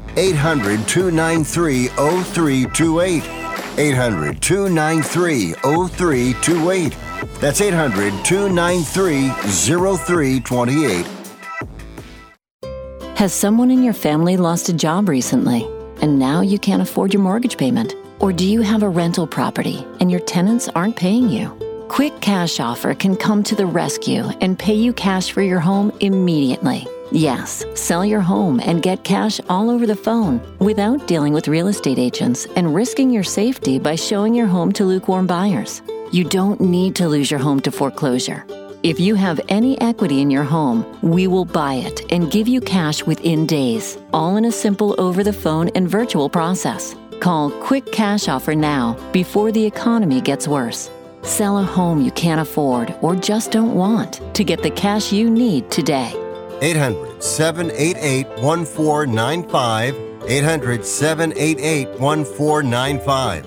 B: 800-293-0328. 800-293-0328. That's 800-293-0328.
A: Has someone in your family lost a job recently, and now you can't afford your mortgage payment? Or do you have a rental property and your tenants aren't paying you? Quick Cash Offer can come to the rescue and pay you cash for your home immediately. Yes, sell your home and get cash all over the phone without dealing with real estate agents and risking your safety by showing your home to lukewarm buyers. You don't need to lose your home to foreclosure. If you have any equity in your home, we will buy it and give you cash within days, all in a simple over-the-phone and virtual process. Call Quick Cash Offer now before the economy gets worse. Sell a home you can't afford or just don't want to get the cash you need today.
B: 800-788-1495. 800-788-1495.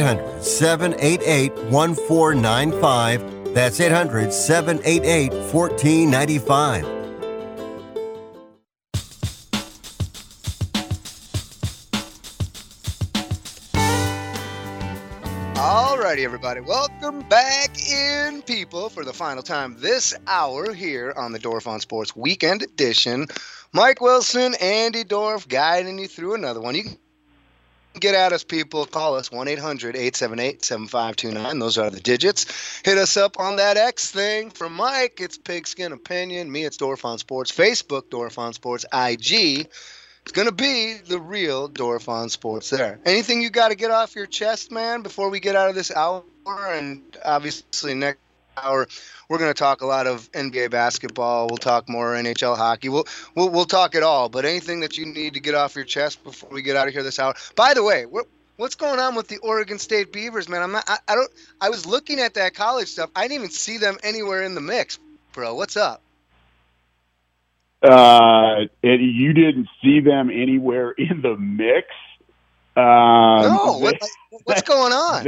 B: 800-788-1495. That's 800-788-1495.
I: Alrighty, everybody. Welcome back in, people, for the final time this hour here on the Dorf on Sports Weekend Edition. Mike Wilson, Andy Dorf, guiding you through another one. You can get at us, people. Call us 1-800-878-7529. Those are the digits. Hit us up on that X thing. For Mike, it's Pigskin Opinion. Me, it's Dorf on Sports. Facebook, Dorf on Sports. IG, it's going to be the real Dorf on Sports there. Anything you got to get off your chest, man, before we get out of this hour? And obviously next hour, we're going to talk a lot of NBA basketball. We'll talk more NHL hockey. We'll talk it all. But anything that you need to get off your chest before we get out of here this hour. By the way, what's going on with the Oregon State Beavers, man? I was looking at that college stuff. I didn't even see them anywhere in the mix, bro. What's up?
J: You didn't see them anywhere in the mix?
I: No. What's going on?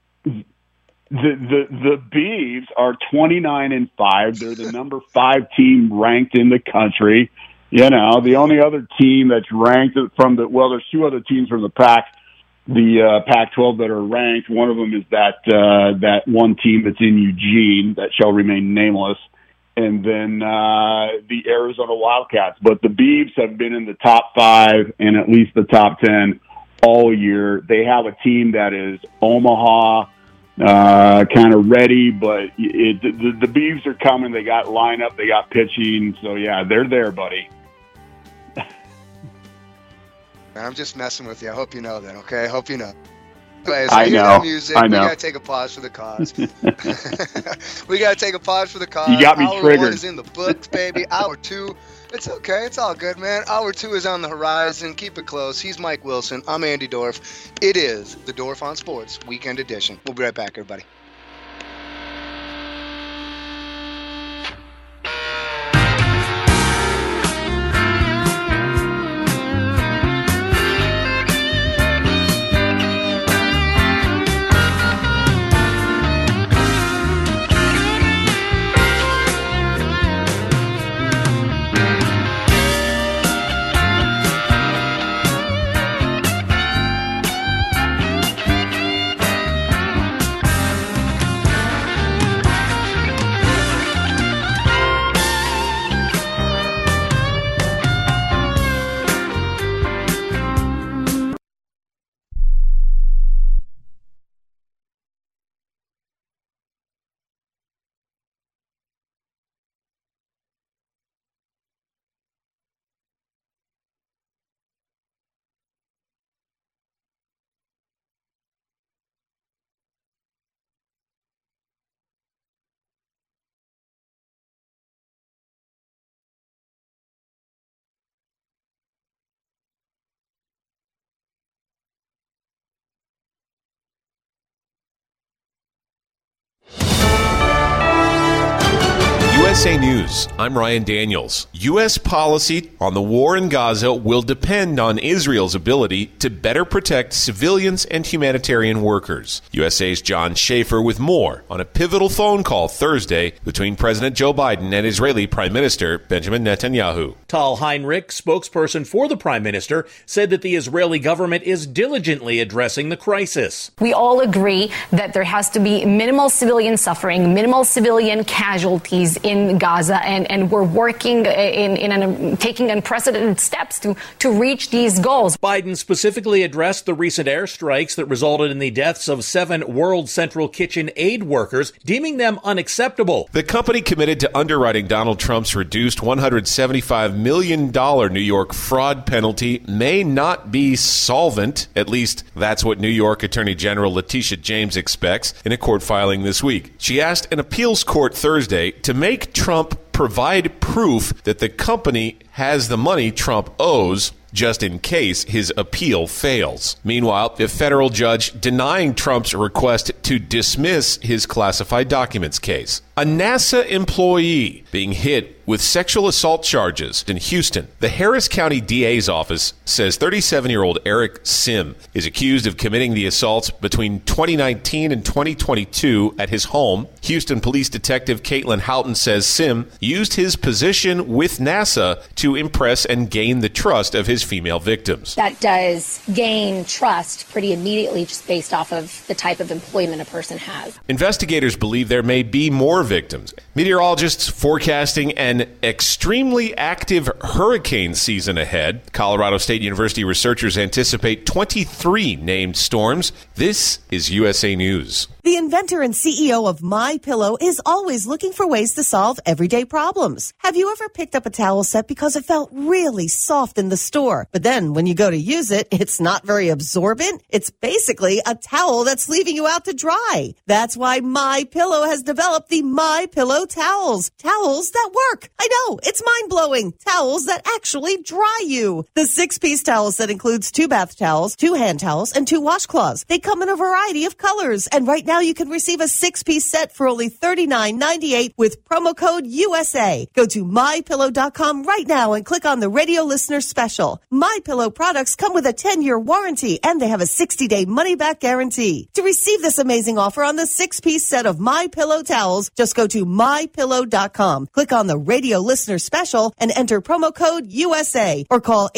J: The Beavs are 29-5. They're the number 5 team ranked in the country. You know, the only other team that's ranked there's 2 other teams from the Pac-12 that are ranked. One of them is that one team that's in Eugene that shall remain nameless, and then the Arizona Wildcats. But the Beavs have been in the top 5 and at least the top 10 all year. They have a team that is Omaha kind of ready, but the Beavs are coming. They got lineup, they got pitching, so yeah, they're there, buddy.
I: I'm just messing with you. I hope you know that, okay? I hope you know. Anyways,
J: I know.
I: Music.
J: I know.
I: We got to take a pause for the cause. We got to take a pause for the cause.
J: You got me
I: Hour
J: triggered.
I: 1 is in the books, baby. Hour 2 It's okay. It's all good, man. Hour 2 is on the horizon. Keep it close. He's Mike Wilson. I'm Andy Dorf. It is the Dorf on Sports Weekend Edition. We'll be right back, everybody.
U: USA News, I'm Ryan Daniels. U.S. policy on the war in Gaza will depend on Israel's ability to better protect civilians and humanitarian workers. USA's John Schaefer with more on a pivotal phone call Thursday between President Joe Biden and Israeli Prime Minister Benjamin Netanyahu.
V: Tal Heinrich, spokesperson for the Prime Minister, said that the Israeli government is diligently addressing the crisis.
W: We all agree that there has to be minimal civilian suffering, minimal civilian casualties in Gaza, and we're working taking unprecedented steps to reach these goals.
V: Biden specifically addressed the recent airstrikes that resulted in the deaths of 7 World Central Kitchen aid workers, deeming them unacceptable.
U: The company committed to underwriting Donald Trump's reduced $175 million New York fraud penalty may not be solvent. At least that's what New York Attorney General Letitia James expects in a court filing this week. She asked an appeals court Thursday to make Trump provide proof that the company has the money Trump owes, just in case his appeal fails. Meanwhile, a federal judge denying Trump's request to dismiss his classified documents case. A NASA employee being hit with sexual assault charges in Houston. The Harris County DA's office says 37-year-old Eric Sim is accused of committing the assaults between 2019 and 2022 at his home. Houston Police Detective Caitlin Houghton says Sim used his position with NASA to impress and gain the trust of his female victims.
X: That does gain trust pretty immediately just based off of the type of employment a person has.
U: Investigators believe there may be more victims. Meteorologists forecasting an extremely active hurricane season ahead. Colorado State University researchers anticipate 23 named storms. This is USA News.
Y: The inventor and CEO of MyPillow is always looking for ways to solve everyday problems. Have you ever picked up a towel set because it felt really soft in the store, but then when you go to use it, it's not very absorbent? It's basically a towel that's leaving you out to dry. That's why MyPillow has developed the MyPillow towels. Towels that work. I know, it's mind-blowing. Towels that actually dry you. The 6-piece towel set includes 2 bath towels, 2 hand towels, and 2 washcloths. They come in a variety of colors, and right now you can receive a 6-piece set for only $39.98 with promo code USA. Go to MyPillow.com right now and click on the radio listener special. MyPillow products come with a 10-year warranty, and they have a 60-day money-back guarantee. To receive this amazing offer on the 6-piece set of MyPillow towels, just go to MyPillow.com. Click on the radio listener special and enter promo code USA or call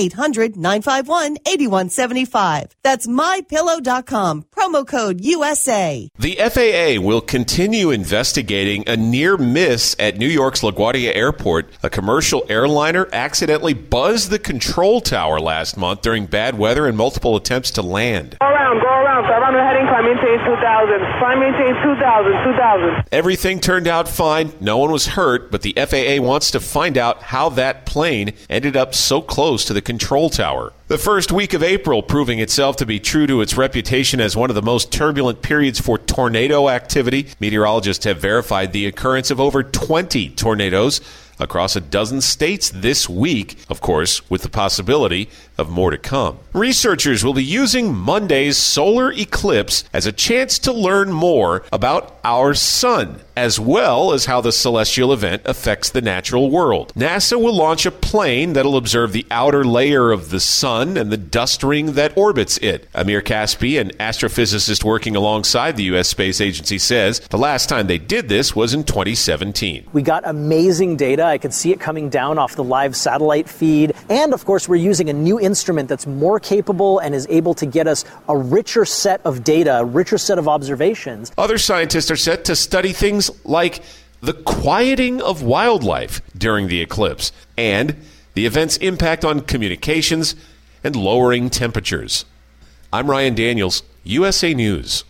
Y: 800-951-8175. That's MyPillow.com. Promo code USA.
U: The FAA will continue investigating a near miss at New York's LaGuardia Airport. A commercial airliner accidentally buzzed the control tower last month during bad weather and multiple attempts to land.
Z: Go around. Surround the heading, climb maintain 2000. Climb maintain 2000.
U: Everything turned out fine. No one was hurt, but the FAA wants to find out how that plane ended up so close to the control tower. The first week of April proving itself to be true to its reputation as one of the most turbulent periods for tornado activity. Meteorologists have verified the occurrence of over 20 tornadoes across a dozen states this week, of course, with the possibility of more to come. Researchers will be using Monday's solar eclipse as a chance to learn more about our sun, as well as how the celestial event affects the natural world. NASA will launch a plane that'll observe the outer layer of the sun and the dust ring that orbits it. Amir Caspi, an astrophysicist working alongside the U.S. Space Agency, says the last time they did this was in 2017.
C: We got amazing data. I could see it coming down off the live satellite feed. And of course, we're using a new instrument that's more capable and is able to get us a richer set of data, a richer set of observations.
U: Other scientists are set to study things like the quieting of wildlife during the eclipse and the event's impact on communications and lowering temperatures. I'm Ryan Daniels, USA News.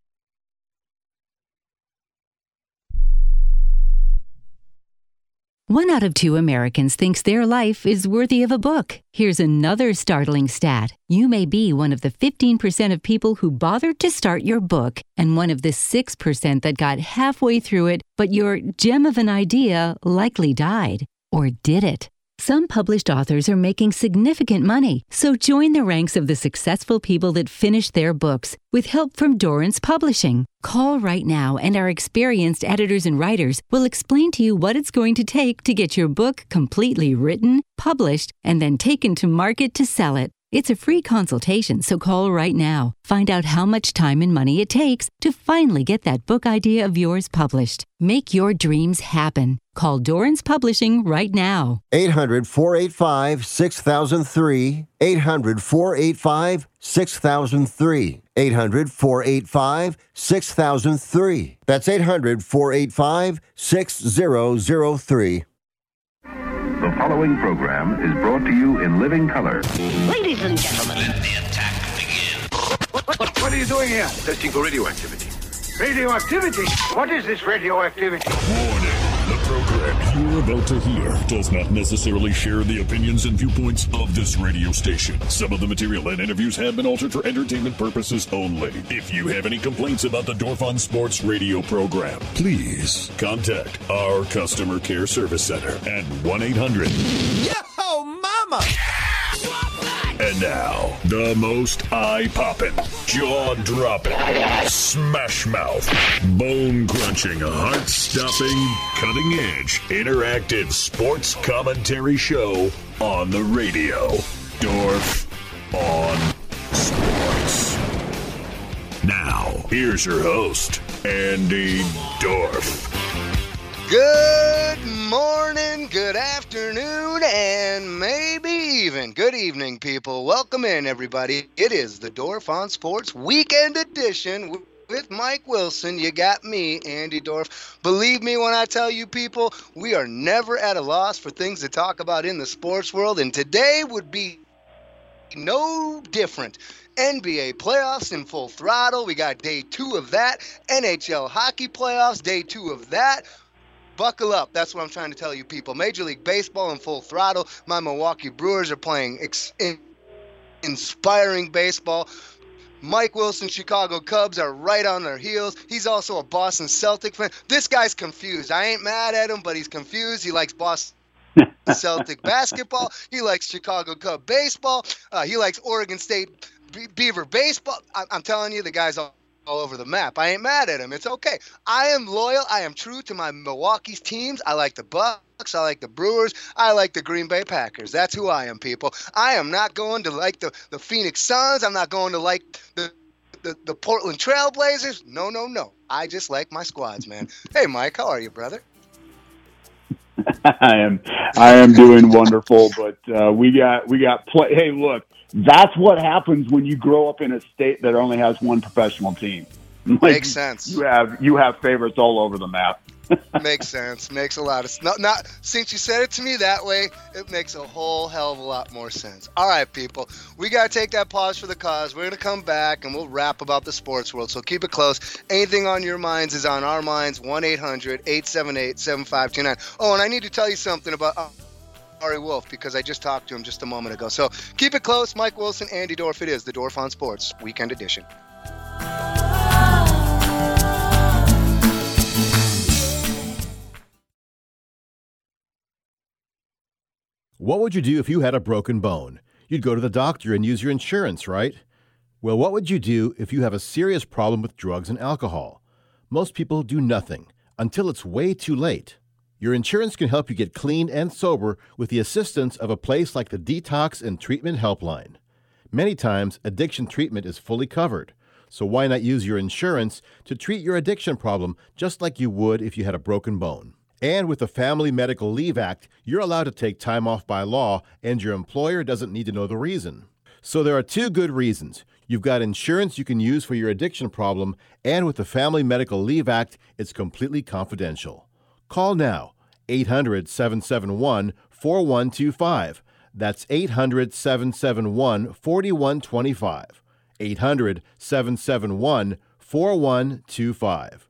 A: One out of 2 Americans thinks their life is worthy of a book. Here's another startling stat. You may be one of the 15% of people who bothered to start your book and one of the 6% that got halfway through it, but your gem of an idea likely died. Or did it? Some published authors are making significant money, so join the ranks of the successful people that finished their books with help from Dorrance Publishing. Call right now and our experienced editors and writers will explain to you what it's going to take to get your book completely written, published, and then taken to market to sell it. It's a free consultation, so call right now. Find out how much time and money it takes to finally get that book idea of yours published. Make your dreams happen. Call Dorrance Publishing right now.
B: 800-485-6003. 800-485-6003. 800-485-6003. That's 800-485-6003.
E: The following program is brought to you in living color.
F: Ladies and gentlemen, let the attack begin.
G: What are you doing here? Testing for radioactivity. Radioactivity? What is this radioactivity?
H: Warning. The program you're about to hear does not necessarily share the opinions and viewpoints of this radio station. Some of the material and interviews have been altered for entertainment purposes only. If you have any complaints about the Dorf on Sports radio program, please contact our customer care service center at 1-800.
K: Yo, mama!
H: And now, the most eye-popping, jaw-dropping, smash-mouth, bone-crunching, heart-stopping, cutting-edge, interactive sports commentary show on the radio. Dorf on Sports. Now, here's your host, Andy Dorf.
I: Good morning, good afternoon, and maybe even good evening, people. Welcome in, everybody. It is the Dorf on Sports Weekend Edition with Mike Wilson. You got me, Andy Dorf. Believe me when I tell you, people, we are never at a loss for things to talk about in the sports world, and today would be no different. NBA playoffs in full throttle. We got day 2 of that. NHL hockey playoffs, day 2 of that. Buckle up. That's what I'm trying to tell you, people. Major League Baseball in full throttle. My Milwaukee Brewers are playing inspiring baseball. Mike Wilson, Chicago Cubs are right on their heels. He's also a Boston Celtic fan. This guy's confused. I ain't mad at him, but he's confused. He likes Boston Celtic basketball. He likes Chicago Cub baseball. He likes Oregon State Beaver baseball. I'm telling you, the guy's all over the map. I ain't mad at him. It's okay. I am loyal. I am true to my Milwaukee's teams. I like the Bucks. I like the Brewers. I like the Green Bay Packers. That's who I am, people. I am not going to like the Phoenix Suns. I'm not going to like the Portland Trailblazers. No. I just like my squads, man. Hey, Mike, how are you, brother?
J: I am doing wonderful, but we got play. Hey, look. That's what happens when you grow up in a state that only has one professional team.
I: Makes sense.
J: You have favorites all over the map.
I: Makes sense. Makes a lot of sense. Not since you said it to me that way, it makes a whole hell of a lot more sense. All right, people. We got to take that pause for the cause. We're going to come back, and we'll rap about the sports world, so keep it close. Anything on your minds is on our minds, 1-800-878-7529. Oh, and I need to tell you something about Ari Wolf, because I just talked to him just a moment ago. So keep it close. Mike Wilson, Andy Dorf. It is the Dorf on Sports Weekend Edition.
D: What would you do if you had a broken bone? You'd go to the doctor and use your insurance, right? Well, what would you do if you have a serious problem with drugs and alcohol? Most people do nothing until it's way too late. Your insurance can help you get clean and sober with the assistance of a place like the Detox and Treatment Helpline. Many times, addiction treatment is fully covered, so why not use your insurance to treat your addiction problem just like you would if you had a broken bone? And with the Family Medical Leave Act, you're allowed to take time off by law, and your employer doesn't need to know the reason. So there are two good reasons. You've got insurance you can use for your addiction problem, and with the Family Medical Leave Act, it's completely confidential. Call now, 800-771-4125. That's 800-771-4125. 800-771-4125.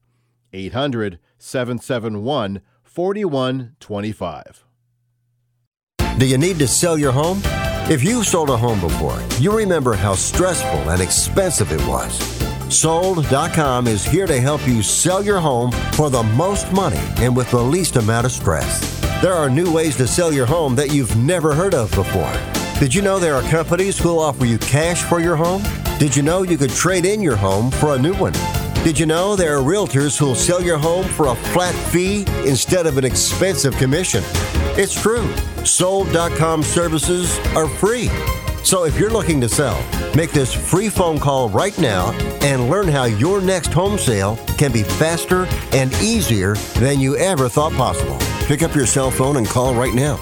D: 800-771-4125.
B: Do you need to sell your home? If you've sold a home before, you remember how stressful and expensive it was. Sold.com is here to help you sell your home for the most money and with the least amount of stress. There are new ways to sell your home that you've never heard of before. Did you know there are companies who'll offer you cash for your home? Did you know you could trade in your home for a new one? Did you know there are realtors who'll sell your home for a flat fee instead of an expensive commission? It's true. Sold.com services are free. So if you're looking to sell, make this free phone call right now and learn how your next home sale can be faster and easier than you ever thought possible. Pick up your cell phone and call right now.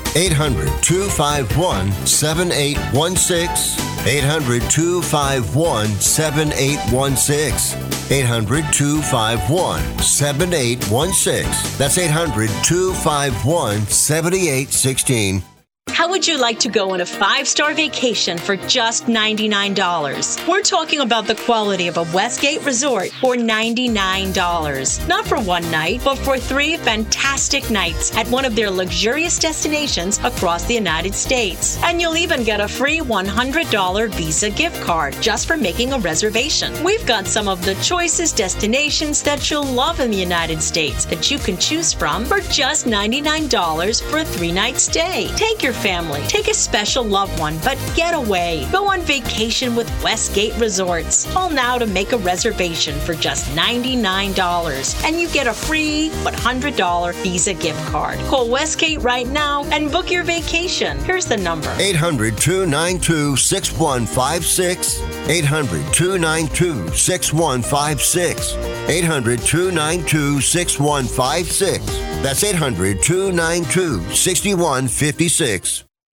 B: 800-251-7816. 800-251-7816. 800-251-7816. That's 800-251-7816.
L: How would you like to go on a 5-star vacation for just $99? We're talking about the quality of a Westgate resort for $99. Not for one night, but for 3 fantastic nights at one of their luxurious destinations across the United States. And you'll even get a free $100 Visa gift card just for making a reservation. We've got some of the choicest destinations that you'll love in the United States that you can choose from for just $99 for a 3-night stay. Take your family, take a special loved one, but get away. Go on vacation with Westgate Resorts. Call now to make a reservation for just $99, and you get a free $100 Visa gift card. Call Westgate right now and book your vacation. Here's the number:
B: 800-292-6156. 800-292-6156. 800-292-6156. That's 800-292-6156.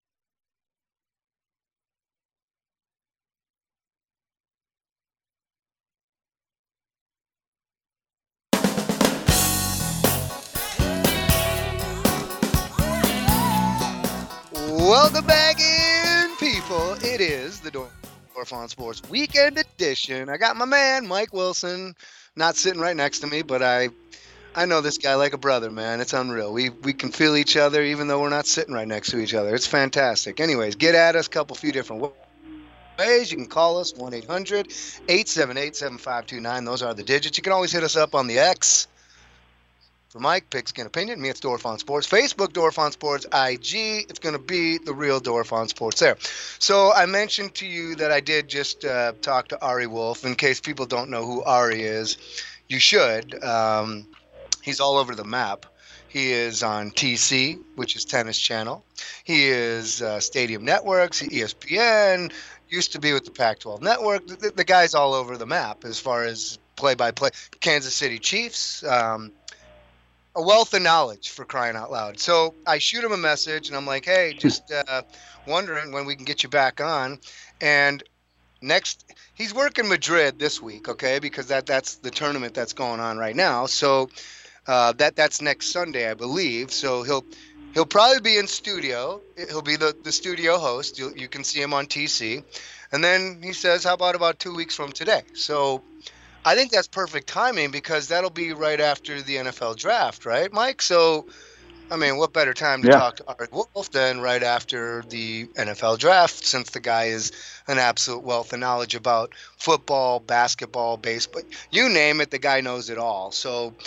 I: Welcome back in, people. It is the Dorfon Sports Weekend Edition. I got my man, Mike Wilson, not sitting right next to me, but I know this guy like a brother, man. It's unreal. We can feel each other even though we're not sitting right next to each other. It's fantastic. Anyways, get at us a few different ways. You can call us 1-800-878-7529. Those are the digits. You can always hit us up on the X. For Mike, Pigskin Opinion, me, it's Dorfon Sports. Facebook, Dorfon Sports. IG, it's going to be the real Dorfon Sports there. So I mentioned to you that I did just talk to Ari Wolf. In case people don't know who Ari is, you should. He's all over the map. He is on TC, which is Tennis Channel. He is Stadium Networks, ESPN, used to be with the Pac-12 Network. The guy's all over the map as far as play-by-play. Kansas City Chiefs, a wealth of knowledge, for crying out loud. So I shoot him a message, and I'm like, hey, just wondering when we can get you back on. And he's working Madrid this week, okay, because that's the tournament that's going on right now. So that's next Sunday, I believe. So he'll probably be in studio. He'll be the studio host. You can see him on TC. And then he says, how about 2 weeks from today? So I think that's perfect timing because that'll be right after the NFL draft, right, Mike? So, I mean, what better time to talk to Ari Wolf than right after the NFL draft, since the guy is an absolute wealth of knowledge about football, basketball, baseball, you name it, the guy knows it all. So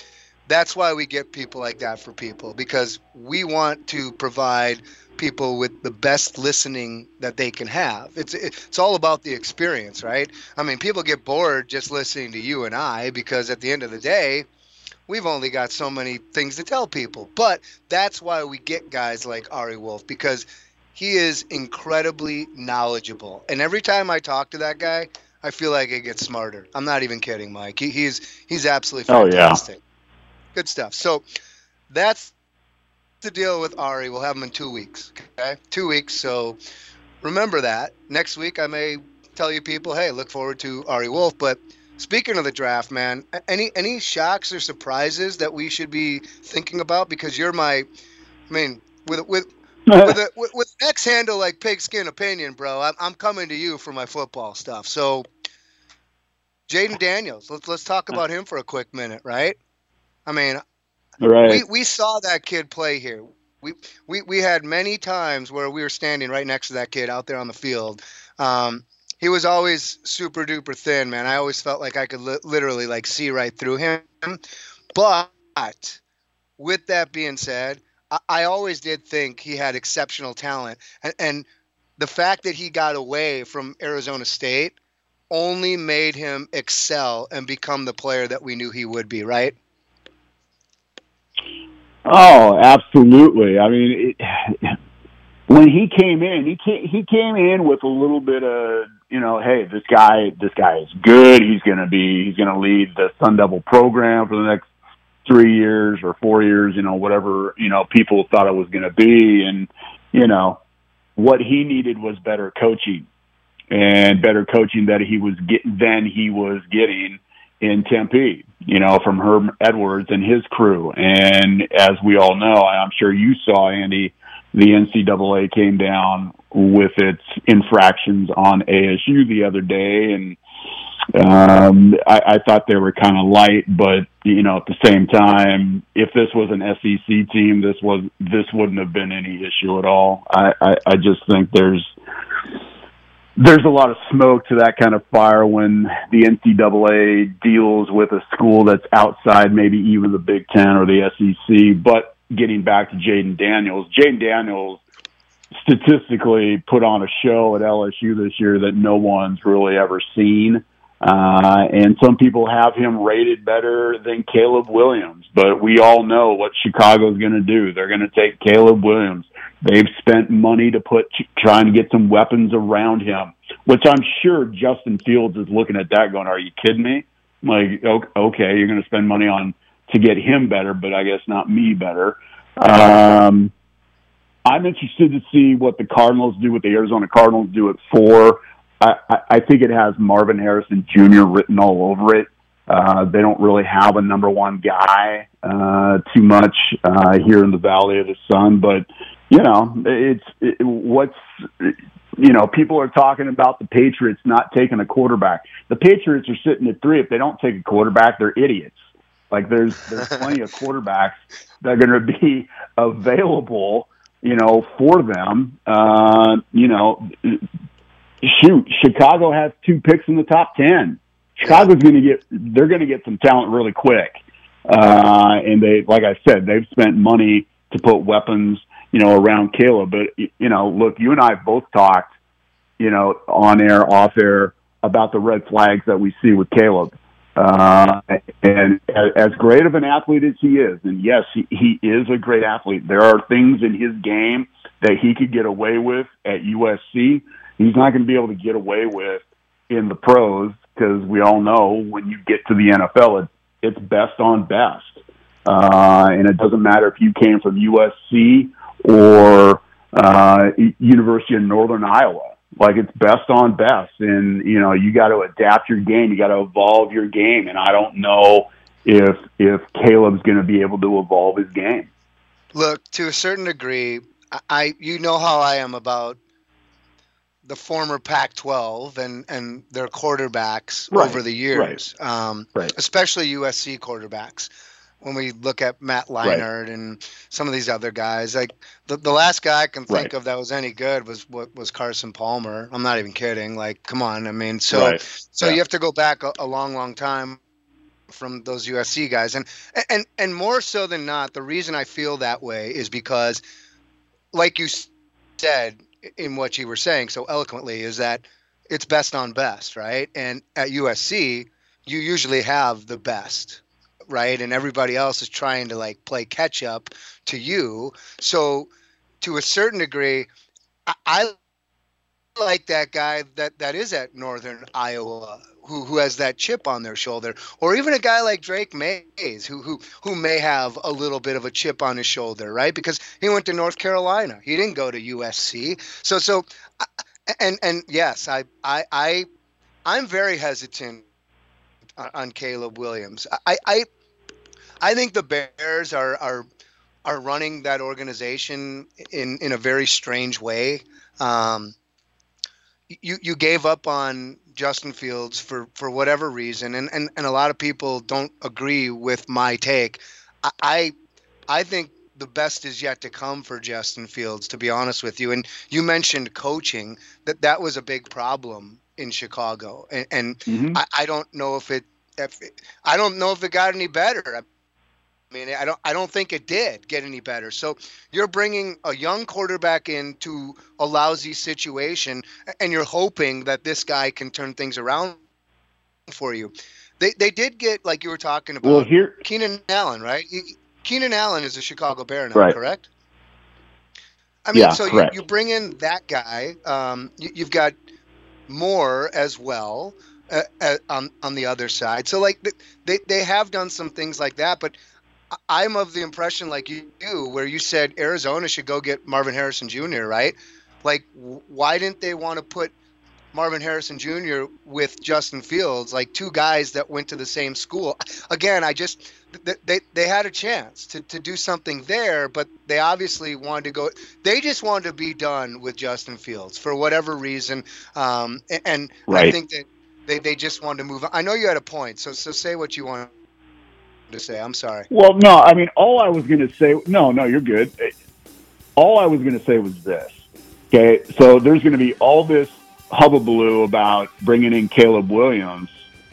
I: That's why we get people like that for people, because we want to provide people with the best listening that they can have. It's all about the experience, right? I mean, people get bored just listening to you and I, because at the end of the day, we've only got so many things to tell people. But that's why we get guys like Ari Wolf, because he is incredibly knowledgeable. And every time I talk to that guy, I feel like I get smarter. I'm not even kidding, Mike. He's absolutely fantastic.
J: Oh, yeah.
I: Good stuff. So that's the deal with Ari. We'll have him in 2 weeks. Okay, 2 weeks. So remember that. Next week I may tell you people, hey, look forward to Ari Wolf. But speaking of the draft, man, any shocks or surprises that we should be thinking about? Because you're with an X handle like Pigskin Opinion, bro, I'm coming to you for my football stuff. So Jaden Daniels, let's talk about him for a quick minute, right? I mean,
J: right.
I: We saw that kid play here. We had many times where we were standing right next to that kid out there on the field. He was always super duper thin, man. I always felt like I could literally like see right through him. But with that being said, I always did think he had exceptional talent. And the fact that he got away from Arizona State only made him excel and become the player that we knew he would be, right?
J: Oh, absolutely. I mean, when he came in, he came in with a little bit of, hey, this guy is good. He's going to lead the Sun Devil program for the next 3 years or 4 years, whatever, people thought it was going to be. And, what he needed was better coaching, and better coaching that he was getting in Tempe, from Herm Edwards and his crew. And as we all know, I'm sure you saw, Andy, the NCAA came down with its infractions on ASU the other day. And I thought they were kind of light, but, at the same time, if this was an SEC team, this wouldn't have been any issue at all. I just think there's a lot of smoke to that kind of fire when the NCAA deals with a school that's outside maybe even the Big Ten or the SEC. But getting back to Jaden Daniels statistically put on a show at LSU this year that no one's really ever seen. And some people have him rated better than Caleb Williams, but we all know what Chicago's going to do. They're going to take Caleb Williams. They've spent money to trying to get some weapons around him, which I'm sure Justin Fields is looking at that going, are you kidding me? Like, okay, you're going to spend money to get him better, but I guess not me better. I'm interested to see what the Cardinals do, what the Arizona Cardinals do at 4. I think it has Marvin Harrison Jr. written all over it. They don't really have a number one guy too much here in the Valley of the Sun, but people are talking about the Patriots not taking a quarterback. The Patriots are sitting at 3. If they don't take a quarterback, they're idiots. Like there's plenty of quarterbacks that are going to be available, for them. Shoot, Chicago has 2 picks in the top 10. Chicago's they're going to get some talent really quick. And they, like I said, they've spent money to put weapons, around Caleb. But, look, you and I both talked, on air, off air about the red flags that we see with Caleb. And as great of an athlete as he is, and yes, he is a great athlete. There are things in his game that he could get away with at USC. He's not going to be able to get away with in the pros, because we all know when you get to the NFL, it's best on best. And it doesn't matter if you came from USC or University of Northern Iowa. Like, it's best on best. And, you got to adapt your game. You got to evolve your game. And I don't know if Caleb's going to be able to evolve his game.
I: Look, to a certain degree, you know how I am about the former Pac-12 and their quarterbacks over the years, especially USC quarterbacks. When we look at Matt Leinart and some of these other guys, like the last guy I can think of that was any good was Carson Palmer. I'm not even kidding. Like, come on. I mean, so you have to go back a long, long time. from those USC guys. And more so than not, the reason I feel that way is because, like you said in what you were saying so eloquently, is that it's best on best, right? And at USC, you usually have the best, right? And everybody else is trying to like play catch up to you. So to a certain degree, I like that guy that is at Northern Iowa who has that chip on their shoulder, or even a guy like Drake Mays who may have a little bit of a chip on his shoulder, right? Because he went to North Carolina. He didn't go to USC. So and yes, I'm very hesitant on Caleb Williams. I think the Bears are running that organization in a very strange way. You gave up on Justin Fields for whatever reason, and a lot of people don't agree with my take. I think the best is yet to come for Justin Fields, to be honest with you. And you mentioned coaching, that was a big problem in Chicago, and I don't know if it got any better. I mean, I don't think it did get any better. So you're bringing a young quarterback into a lousy situation, and you're hoping that this guy can turn things around for you. They did get, like you were talking about, Keenan Allen, right? Keenan Allen is a Chicago Bear now, right? Correct? I mean, so you bring in that guy. You've got Moore as well on the other side. So, like, they have done some things like that, but I'm of the impression, like you do, where you said Arizona should go get Marvin Harrison Jr., right? Like, why didn't they want to put Marvin Harrison Jr. with Justin Fields, like two guys that went to the same school? Again, they had a chance to do something there, but they obviously wanted to go. They just wanted to be done with Justin Fields for whatever reason, and I think that they just wanted to move on. I know you had a point, so say what you want to say. I'm sorry.
J: Well, no, I mean, all I was going to say, no, you're good. All I was going to say was this. Okay, so there's going to be all this hubbubaloo about bringing in Caleb Williams,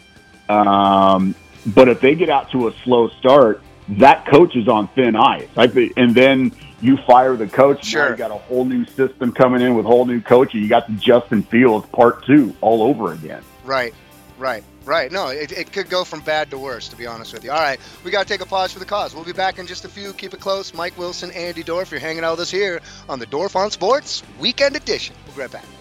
J: but if they get out to a slow start, that coach is on thin ice. And then you fire the coach. Sure. Now you got a whole new system coming in with a whole new coach, and you got the Justin Fields Part 2 all over again.
I: Right. No, it could go from bad to worse, to be honest with you. All right, we got to take a pause for the cause. We'll be back in just a few. Keep it close. Mike Wilson, Andy Dorff, you're hanging out with us here on the Dorff on Sports Weekend Edition. We'll be right back.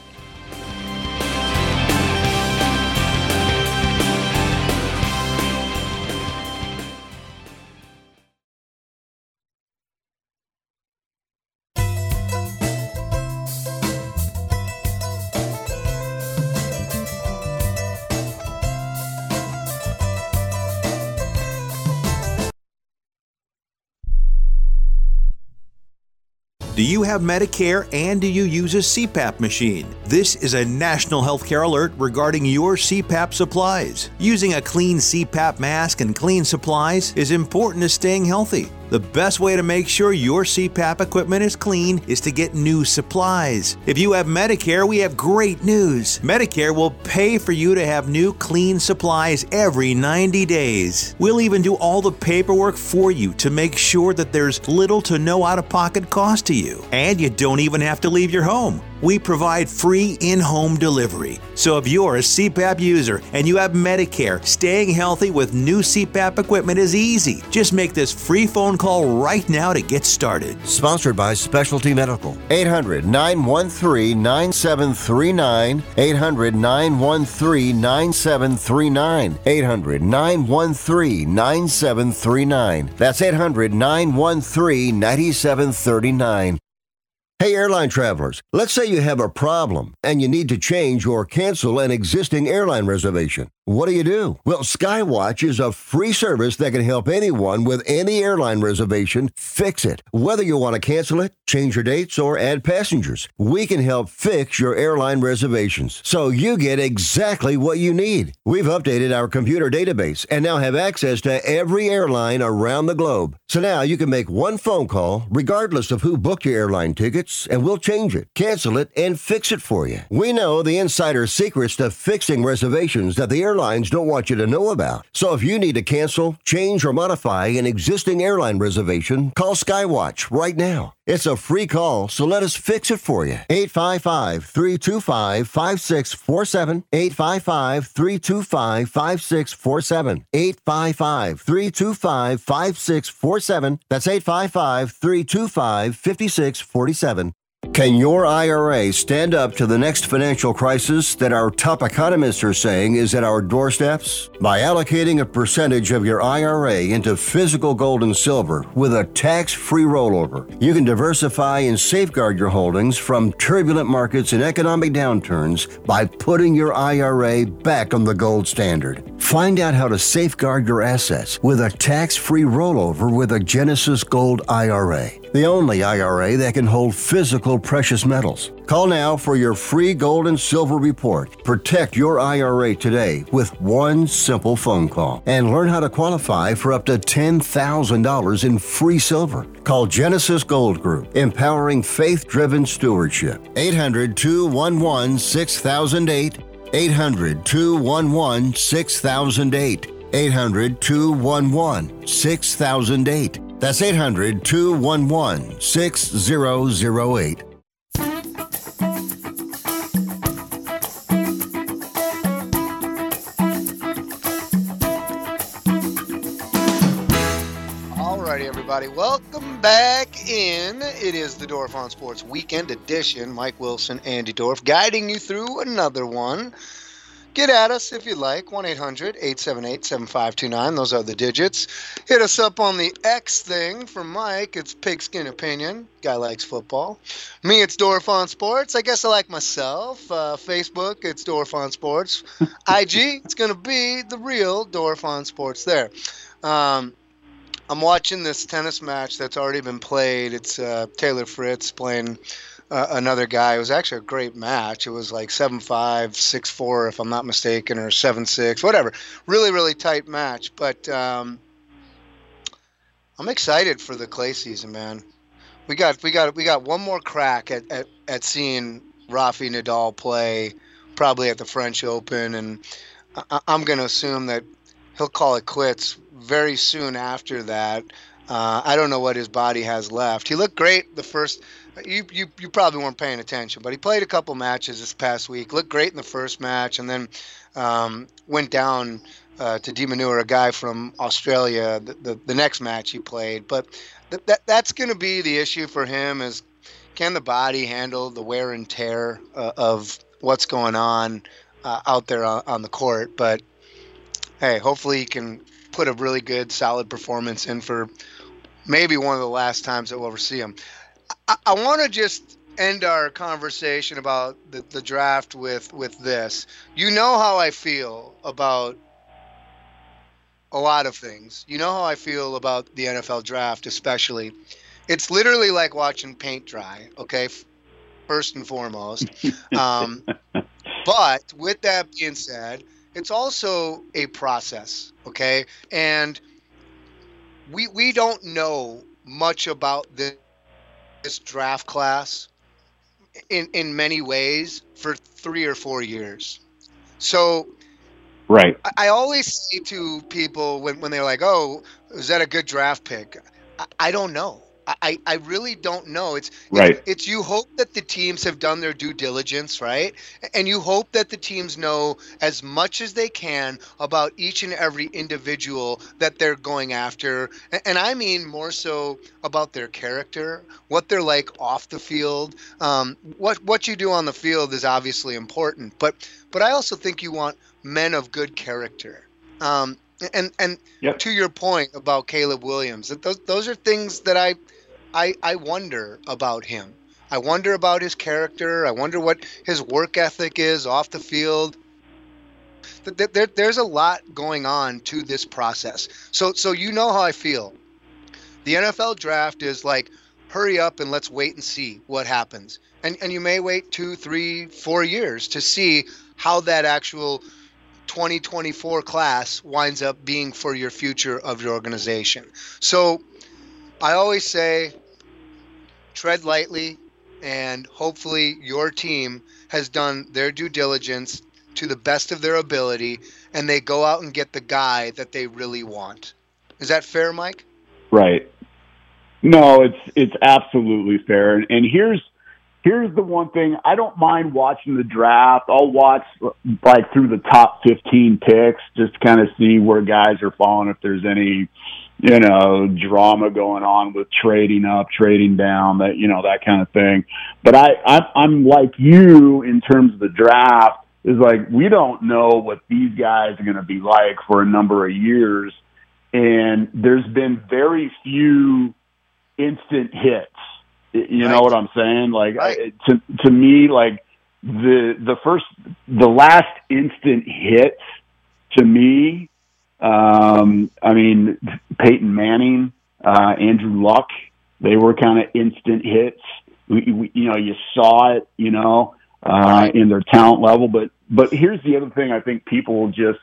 M: Do you have Medicare and do you use a CPAP machine? This is a national healthcare alert regarding your CPAP supplies. Using a clean CPAP mask and clean supplies is important to staying healthy. The best way to make sure your CPAP equipment is clean is to get new supplies. If you have Medicare, we have great news. Medicare will pay for you to have new clean supplies every 90 days. We'll even do all the paperwork for you to make sure that there's little to no out-of-pocket cost to you. And you don't even have to leave your home. We provide free in-home delivery. So if you're a CPAP user and you have Medicare, staying healthy with new CPAP equipment is easy. Just make this free phone call right now to get started.
B: Sponsored by Specialty Medical. 800-913-9739. 800-913-9739. 800-913-9739. That's 800-913-9739. Hey, airline travelers, let's say you have a problem and you need to change or cancel an existing airline reservation. What do? Well, Skywatch is a free service that can help anyone with any airline reservation fix it. Whether you want to cancel it, change your dates, or add passengers, we can help fix your airline reservations so you get exactly what you need. We've updated our computer database and now have access to every airline around the globe. So now you can make one phone call regardless of who booked your airline ticket tickets, and we'll change it, cancel it, and fix it for you. We know the insider secrets to fixing reservations that the airlines don't want you to know about. So if you need to cancel, change, or modify an existing airline reservation, call Skywatch right now. It's a free call, so let us fix it for you. 855-325-5647. 855-325-5647. 855-325-5647. That's 855-325-5647. Can your IRA stand up to the next financial crisis that our top economists are saying is at our doorsteps? By allocating a percentage of your IRA into physical gold and silver with a tax-free rollover, you can diversify and safeguard your holdings from turbulent markets and economic downturns by putting your IRA back on the gold standard. Find out how to safeguard your assets with a tax-free rollover with a Genesis Gold IRA, the only IRA that can hold physical precious metals. Call now for your free gold and silver report. Protect your IRA today with one simple phone call and learn how to qualify for up to $10,000 in free silver. Call Genesis Gold Group, empowering faith-driven stewardship. 800-211-6008. 800-211-6008. 800-211-6008. That's 800-211-6008.
I: Alrighty, everybody. Welcome back in. It is the Dorf on Sports Weekend Edition. Mike Wilson, Andy Dorf, guiding you through another one. Get at us if you like. 1-800-878-7529. Those are the digits. Hit us up on the X thing. For Mike, it's Pigskin Opinion. Guy likes football. Me, it's Dorf on Sports. I guess I like myself. Facebook, it's Dorf on Sports. IG, it's going to be the real Dorf on Sports there. I'm watching this tennis match that's already been played. It's Taylor Fritz playing another guy. It was actually a great match. It was like 7-5, 6-4, if I'm not mistaken, or 7-6, whatever. Really, really tight match. But I'm excited for the clay season, man. We got one more crack at seeing Rafa Nadal play, probably at the French Open, and I'm going to assume that he'll call it quits very soon after that. I don't know what his body has left. He looked great the first. You probably weren't paying attention, but he played a couple matches this past week. Looked great in the first match, and then went down to de Minaur, a guy from Australia, the next match he played. But that's going to be the issue for him: is can the body handle the wear and tear of what's going on out there on the court? But hey, hopefully he can put a really good, solid performance in for maybe one of the last times that we'll ever see him. I want to just end our conversation about the draft with this. You know how I feel about a lot of things. You know how I feel about the NFL draft, especially. It's literally like watching paint dry, okay, first and foremost. But with that being said, it's also a process, okay? And we don't know much about this draft class in many ways for 3 or 4 years. So
J: right.
I: I always say to people when they're like, oh, is that a good draft pick? I don't know. I really don't know. It's you hope that the teams have done their due diligence, right? And you hope that the teams know as much as they can about each and every individual that they're going after. And I mean more so about their character, what they're like off the field. What you do on the field is obviously important, but I also think you want men of good character. And yep. To your point about Caleb Williams, those are things that I wonder about him. I wonder about his character. I wonder what his work ethic is off the field. There's a lot going on to this process. So you know how I feel. The NFL draft is like, hurry up and let's wait and see what happens. And you may wait 2, 3, 4 years to see how that actual 2024 class winds up being for your future of your organization. So I always say, tread lightly and hopefully your team has done their due diligence to the best of their ability, and they go out and get the guy that they really want. Is that fair, Mike?
J: Right. No, it's absolutely fair. And here's the one thing. I don't mind watching the draft. I'll watch like through the top 15 picks just to kind of see where guys are falling, if there's any, drama going on with trading up, trading down, that kind of thing. But I'm like you in terms of the draft. Is like, we don't know what these guys are going to be like for a number of years. And there's been very few instant hits. You know what I'm saying? Like, to me, like the last instant hit to me, Peyton Manning, Andrew Luck, they were kind of instant hits. You saw it, in their talent level. But here's the other thing I think people just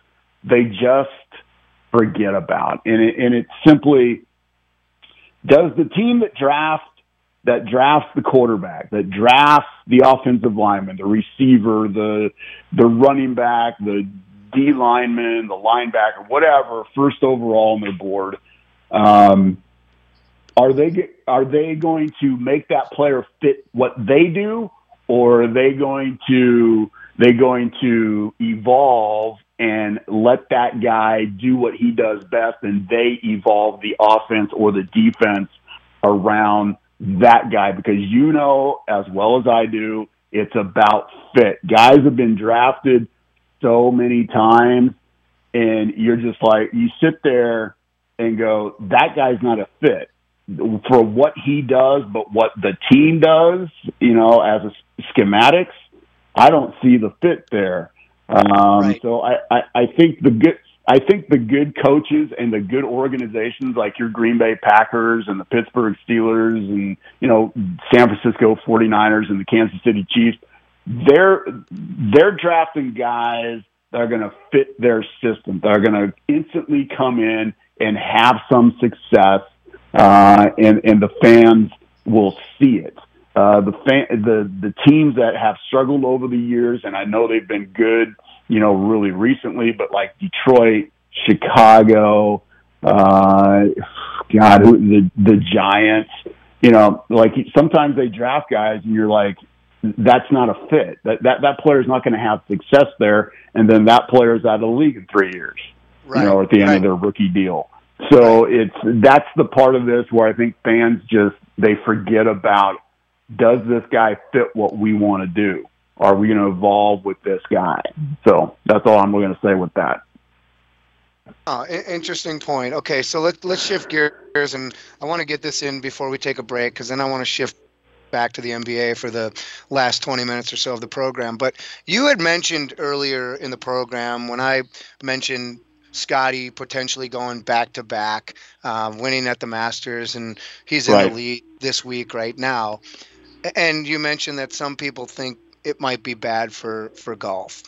J: forget about. And it's simply, does the team that drafts the quarterback, that drafts the offensive lineman, the receiver, the running back, the D lineman, the linebacker, whatever, first overall on their board, are they going to make that player fit what they do, or are they going to evolve and let that guy do what he does best, and they evolve the offense or the defense around that guy? Because as well as I do, it's about fit. Guys have been drafted so many times, and you're just like, you sit there and go, that guy's not a fit for what he does, but what the team does, as a schematics, I don't see the fit there. So I think the good coaches and the good organizations like your Green Bay Packers and the Pittsburgh Steelers and, San Francisco 49ers and the Kansas City Chiefs, they're drafting guys that are going to fit their system, that are going to instantly come in and have some success, and the fans will see it. The teams that have struggled over the years, and I know they've been good, really recently, but like Detroit, Chicago, the Giants, like sometimes they draft guys and you're like, that's not a fit. That player's not going to have success there, and then that player's out of the league in 3 years, at the end of their rookie deal. So that's the part of this where I think fans they forget about, does this guy fit what we want to do? Are we going to evolve with this guy? So that's all I'm going to say with that.
I: Interesting point. Okay, so let's shift gears, and I want to get this in before we take a break, because then I want to shift back to the NBA for the last 20 minutes or so of the program. But you had mentioned earlier in the program, when I mentioned Scotty potentially going back-to-back, winning at the Masters, and he's in the lead this week right now. And you mentioned that some people think it might be bad for golf.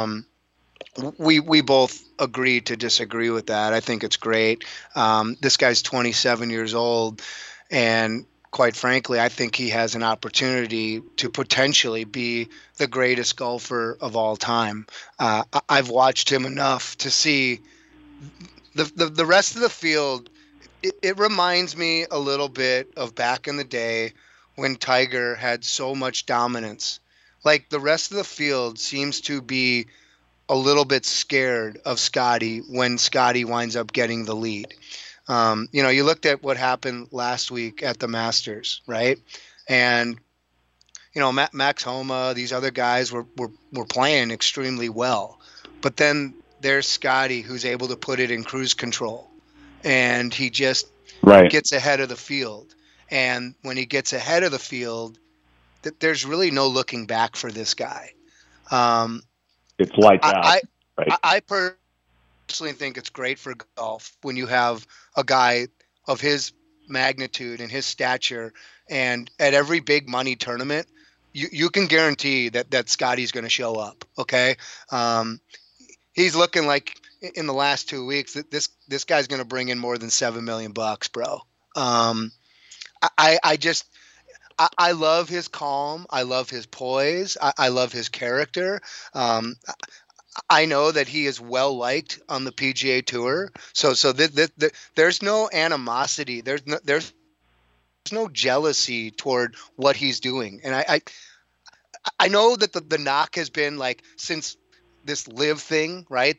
I: We both agree to disagree with that. I think it's great. This guy's 27 years old, and quite frankly, I think he has an opportunity to potentially be the greatest golfer of all time. I've watched him enough to see the rest of the field. It reminds me a little bit of back in the day when Tiger had so much dominance. Like, the rest of the field seems to be a little bit scared of Scotty when Scotty winds up getting the lead. You looked at what happened last week at the Masters, right? And, Max Homa, these other guys were playing extremely well. But then there's Scotty, who's able to put it in cruise control. And he just gets ahead of the field. And when he gets ahead of the field, there's really no looking back for this guy.
J: It's like that.
I: I personally think it's great for golf when you have a guy of his magnitude and his stature, and at every big money tournament, you can guarantee that Scotty's going to show up. Okay. He's looking like in the last 2 weeks that this guy's going to bring in more than $7 million, bro. I love his calm. I love his poise. I love his character. I know that he is well liked on the PGA Tour. So there's no animosity. There's no jealousy toward what he's doing. And I know that the knock has been like since this live thing, right?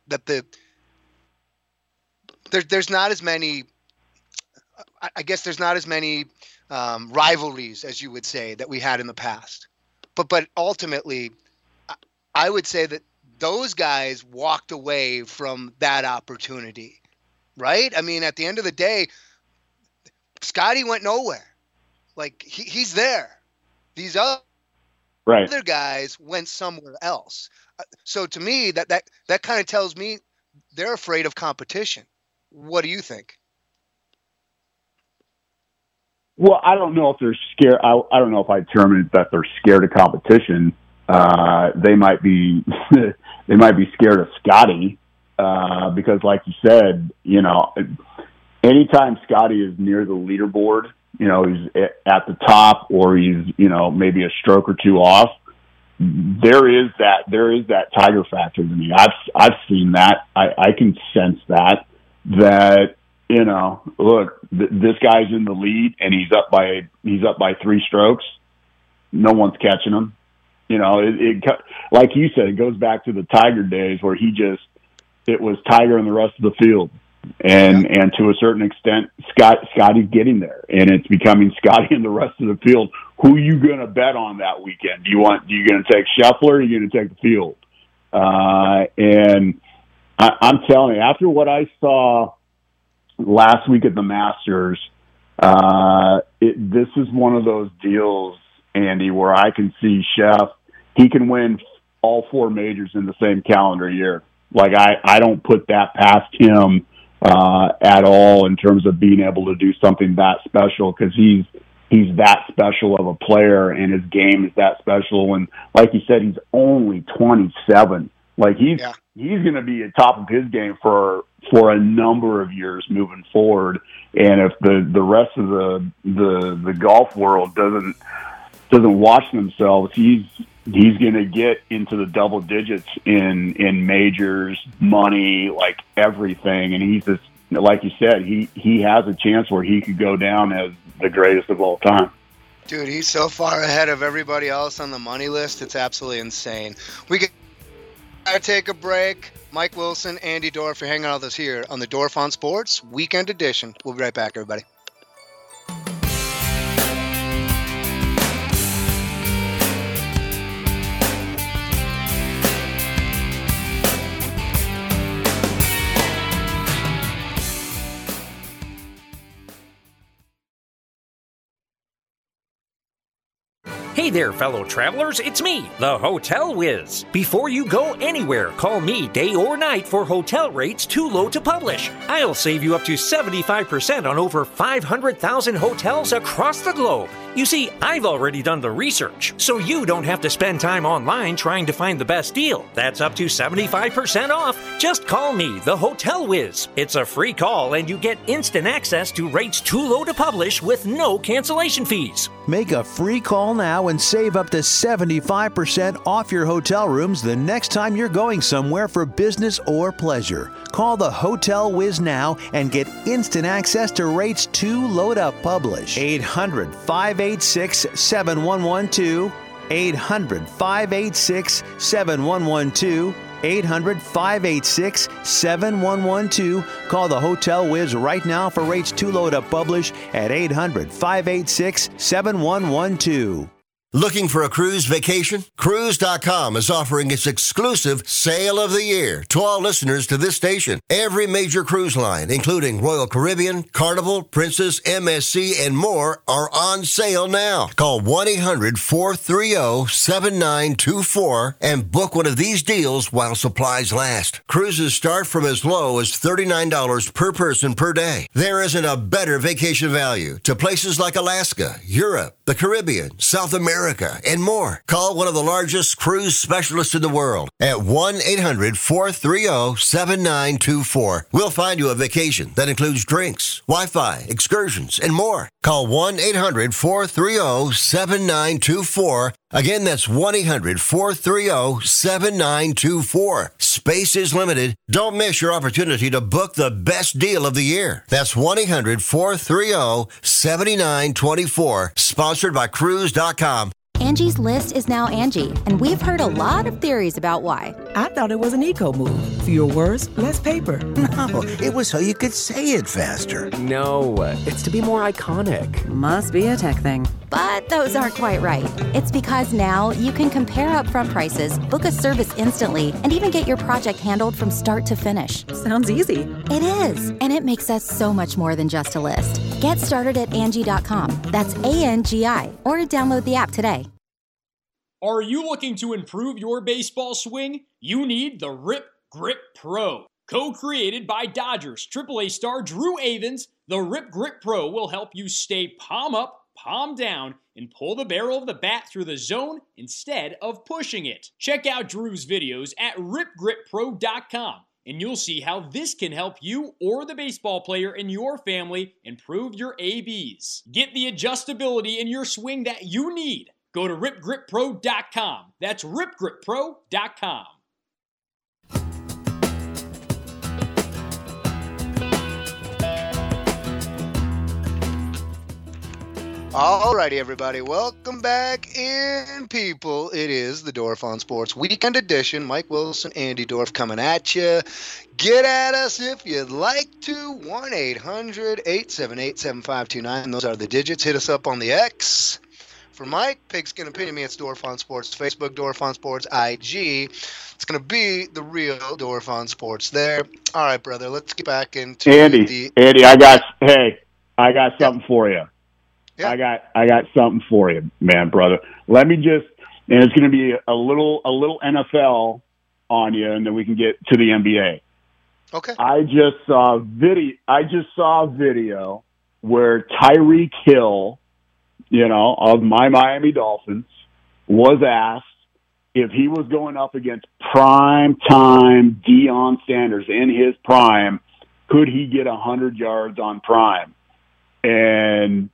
I: There's not as many. I guess there's not as many rivalries as you would say that we had in the past. But ultimately, I would say that those guys walked away from that opportunity, right? I mean, at the end of the day, Scotty went nowhere. Like he's there. These other guys went somewhere else. So to me, that kind of tells me they're afraid of competition. What do you think?
J: Well, I don't know if they're scared. I don't know if I'd term it that they're scared of competition. They might be scared of Scotty because, like you said, anytime Scotty is near the leaderboard, he's at the top or he's maybe a stroke or two off. There is that Tiger factor to me. I've seen that. I can sense that look, this guy's in the lead and he's up by 3 strokes. No one's catching him. It like you said, it goes back to the Tiger days where it was Tiger and the rest of the field. And to a certain extent, Scotty's getting there, and it's becoming Scotty and the rest of the field. Who are you going to bet on that weekend? You going to take Scheffler or are you going to take the field? And I'm telling you, after what I saw last week at the Masters, this is one of those deals, Andy, where I can see Sheff. He can win all 4 majors in the same calendar year. Like I don't put that past him at all in terms of being able to do something that special because he's that special of a player and his game is that special. And like you said, he's only 27. Like he's going to be at top of his game for a number of years moving forward. And if the rest of the golf world doesn't watch themselves, he's going to get into the double digits in majors, money, like everything. And he's just, like you said, he has a chance where he could go down as the greatest of all time.
I: Dude, he's so far ahead of everybody else on the money list. It's absolutely insane. We got to take a break. Mike Wilson, Andy Dorf, you're hanging out with us here on the Dorf on Sports Weekend Edition. We'll be right back, everybody.
N: Hey there, fellow travelers, it's me, the Hotel Wiz. Before you go anywhere, call me day or night for hotel rates too low to publish. I'll save you up to 75% on over 500,000 hotels across the globe. You see, I've already done the research, so you don't have to spend time online trying to find the best deal. That's up to 75% off. Just call me, the Hotel Wiz. It's a free call and you get instant access to rates too low to publish with no cancellation fees.
M: Make a free call now and save up to 75% off your hotel rooms the next time you're going somewhere for business or pleasure. Call the Hotel Wiz now and get instant access to rates too low to publish. 800-586-7112. 800-586-7112. 800-586-7112. Call the Hotel Wiz right now for rates too low to publish at 800-586-7112.
B: Looking for a cruise vacation? Cruise.com is offering its exclusive Sale of the Year to all listeners to this station. Every major cruise line, including Royal Caribbean, Carnival, Princess, MSC, and more, are on sale now. Call 1-800-430-7924 and book one of these deals while supplies last. Cruises start from as low as $39 per person per day. There isn't a better vacation value to places like Alaska, Europe, the Caribbean, South America, America, and more. Call one of the largest cruise specialists in the world at 1-800-430-7924. We'll find you a vacation that includes drinks, Wi-Fi, excursions, and more. Call 1-800-430-7924. Again, that's 1-800-430-7924. Space is limited. Don't miss your opportunity to book the best deal of the year. That's 1-800-430-7924. Sponsored by Cruise.com.
O: Angie's List is now Angie, and we've heard a lot of theories about why.
P: I thought it was an eco move. Fewer words, less paper.
Q: No, it was so you could say it faster.
R: No, it's to be more iconic.
O: Must be a tech thing. But those aren't quite right. It's because now you can compare upfront prices, book a service instantly, and even get your project handled from start to finish.
P: Sounds easy.
O: It is, and it makes us so much more than just a list. Get started at Angie.com. That's ANGI, or download the app today.
S: Are you looking to improve your baseball swing? You need the Rip Grip Pro. Co-created by Dodgers AAA star Drew Avans, the Rip Grip Pro will help you stay palm up, palm down, and pull the barrel of the bat through the zone instead of pushing it. Check out Drew's videos at ripgrippro.com, and you'll see how this can help you or the baseball player in your family improve your ABs. Get the adjustability in your swing that you need. Go to ripgrippro.com. That's ripgrippro.com.
I: Alrighty, everybody. Welcome back in, people. It is the Dorf on Sports Weekend Edition. Mike Wilson, Andy Dorf coming at you. Get at us if you'd like to. 1-800-878-7529. Those are the digits. Hit us up on the X. For Mike, Pigskin Opinion, me, it's Dorf on Sports. Facebook, Dorf on Sports. IG. It's going to be the real Dorf on Sports there. All right, brother. Let's get back into
J: Andy, I got something for you. Yeah. I got something for you, man, brother. Let me just, and it's going to be a little NFL on you, and then we can get to the NBA.
I: Okay.
J: I just saw a video where Tyreek Hill, of my Miami Dolphins, was asked if he was going up against prime-time Deion Sanders in his prime, could he get 100 yards on prime? And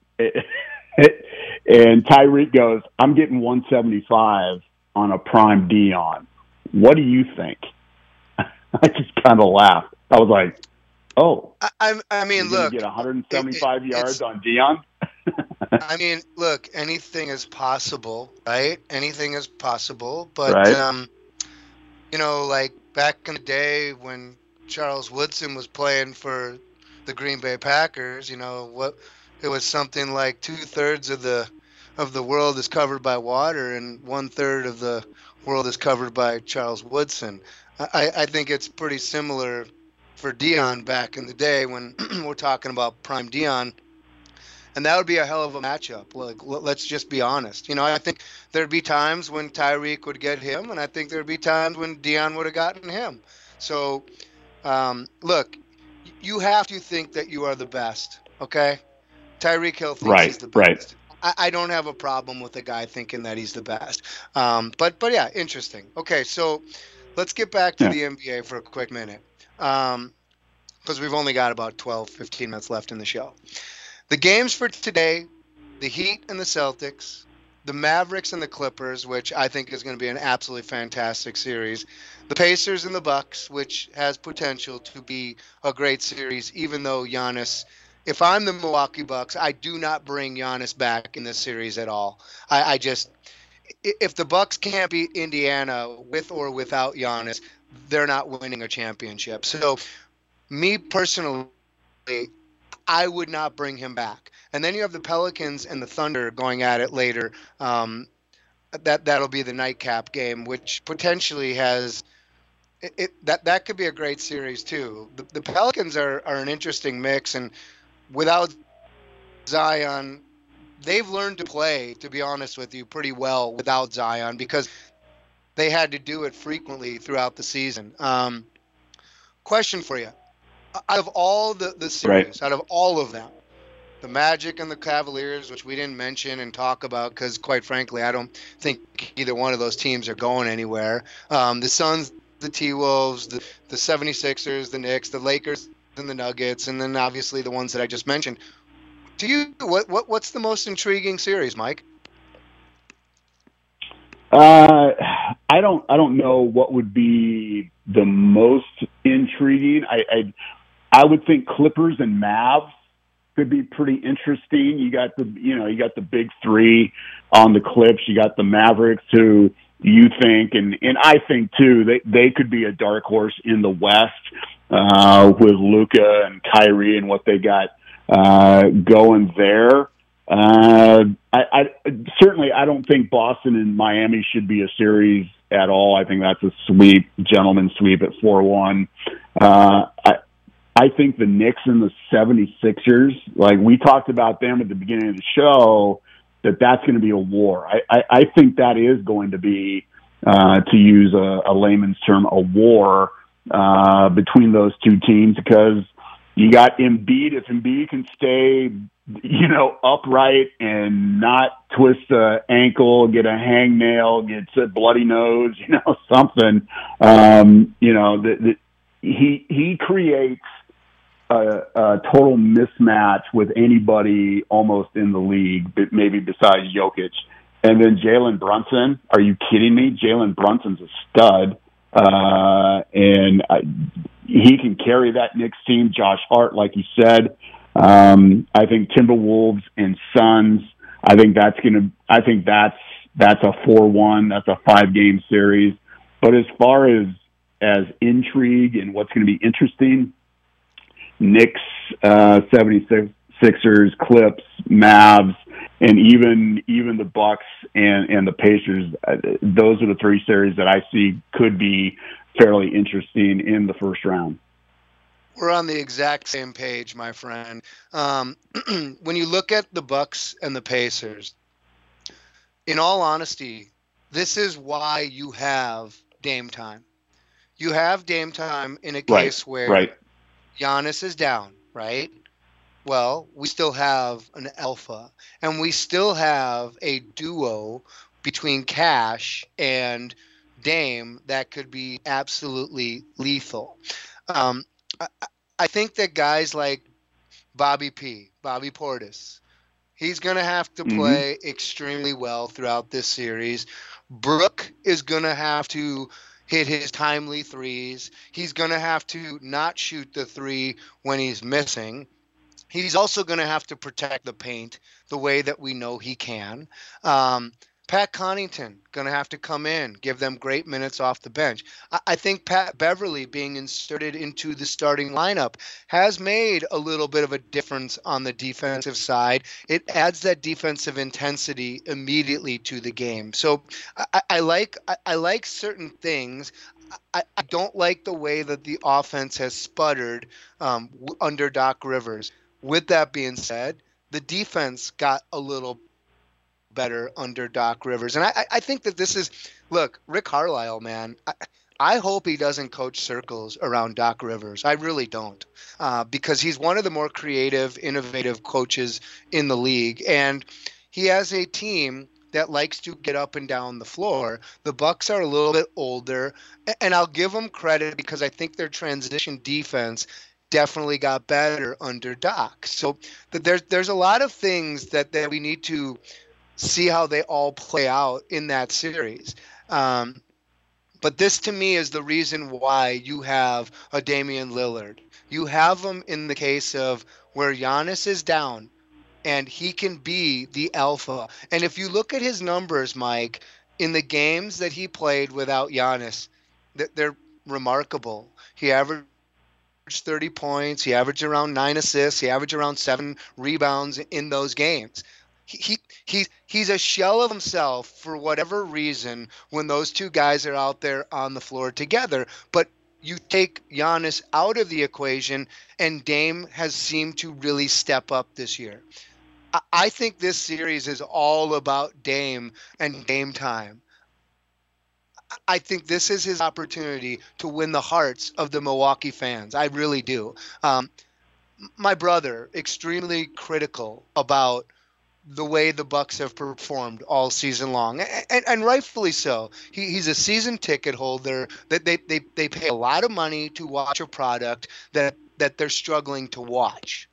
J: Tyreek goes, I'm getting 175 on a prime Deion. What do you think? I just kind of laughed. I was like, oh.
I: I mean, look.
J: Get 175 yards on Deion?
I: I mean, look, anything is possible, right? Anything is possible. But,
J: right.
I: Like back in the day when Charles Woodson was playing for the Green Bay Packers, it was something like 2/3 of the world is covered by water and 1/3 of the world is covered by Charles Woodson. I think it's pretty similar for Deion back in the day when we're talking about prime Deion. And that would be a hell of a matchup. Like, let's just be honest. I think there'd be times when Tyreek would get him, and I think there'd be times when Deion would have gotten him. So, look, you have to think that you are the best, okay? Tyreek Hill thinks he's the best. Right. I don't have a problem with a guy thinking that he's the best. But yeah, interesting. Okay, so let's get back to the NBA for a quick minute, because we've only got about 12, 15 minutes left in the show. The games for today, the Heat and the Celtics, the Mavericks and the Clippers, which I think is going to be an absolutely fantastic series, the Pacers and the Bucks, which has potential to be a great series, even though Giannis, if I'm the Milwaukee Bucks, I do not bring Giannis back in this series at all. I just, if the Bucks can't beat Indiana with or without Giannis, they're not winning a championship. So, me personally, I would not bring him back. And then you have the Pelicans and the Thunder going at it later. That'll be the nightcap game, which potentially has that could be a great series too. The Pelicans are an interesting mix, and without Zion, they've learned to play, to be honest with you, pretty well without Zion because they had to do it frequently throughout the season. Question for you. Out of all the series, out of all of them, the Magic and the Cavaliers, which we didn't mention and talk about because, quite frankly, I don't think either one of those teams are going anywhere. The Suns, the T-Wolves, the 76ers, the Knicks, the Lakers, and the Nuggets, and then obviously the ones that I just mentioned. To you, what's the most intriguing series, Mike?
J: I don't know what would be the most intriguing. I would think Clippers and Mavs could be pretty interesting. You got the big three on the Clips. You got the Mavericks, who you think and I think too they could be a dark horse in the West with Luka and Kyrie and what they got going there. I certainly I don't think Boston and Miami should be a series at all. I think that's a sweep, gentleman's sweep at 4-1. I think the Knicks and the 76ers, like we talked about them at the beginning of the show, that's going to be a war. I think that is going to be, to use a layman's term, a war between those two teams, because you got Embiid. If Embiid can stay, upright and not twist an ankle, get a hangnail, get a bloody nose, something, he creates a total mismatch with anybody almost in the league, but maybe besides Jokic. And then Jalen Brunson, are you kidding me? Jalen Brunson's a stud. He can carry that Knicks team. Josh Hart, like you said. I think Timberwolves and Suns, I think that's a 4-1. That's a 5-game series. But as far as intrigue and what's going to be interesting, Knicks, 76ers, Clips, Mavs, and even the Bucks and the Pacers. Those are the three series that I see could be fairly interesting in the first round.
I: We're on the exact same page, my friend. When you look at the Bucks and the Pacers, in all honesty, this is why you have Dame time. You have Dame time in a case where Giannis is down, right? Well, we still have an alpha, and we still have a duo between Cash and Dame that could be absolutely lethal. I think that guys like Bobby Portis, he's going to have to play extremely well throughout this series. Brook is going to have to hit his timely threes. He's going to have to not shoot the three when he's missing. He's also going to have to protect the paint the way that we know he can. Pat Connaughton going to have to come in, give them great minutes off the bench. I think Pat Beverly being inserted into the starting lineup has made a little bit of a difference on the defensive side. It adds that defensive intensity immediately to the game. So I like certain things. I don't like the way that the offense has sputtered under Doc Rivers. With that being said, the defense got a little better under Doc Rivers. And I think that this is, look, Rick Carlisle, man, I hope he doesn't coach circles around Doc Rivers. I really don't, because he's one of the more creative, innovative coaches in the league. And he has a team that likes to get up and down the floor. The Bucks are a little bit older, and I'll give them credit because I think their transition defense definitely got better under Doc. So there's a lot of things that we need to see how they all play out in that series. But this, to me, is the reason why you have a Damian Lillard. You have him in the case of where Giannis is down, and he can be the alpha. And if you look at his numbers, Mike, in the games that he played without Giannis, they're remarkable. He averaged 30 points. He averaged around 9 assists. He averaged around 7 rebounds in those games. He's a shell of himself for whatever reason when those two guys are out there on the floor together. But you take Giannis out of the equation, and Dame has seemed to really step up this year. I think this series is all about Dame and Dame time. I think this is his opportunity to win the hearts of the Milwaukee fans. I really do. my brother extremely critical about the way the Bucks have performed all season long, and rightfully so. He's a season ticket holder. That they pay a lot of money to watch a product that they're struggling to watch.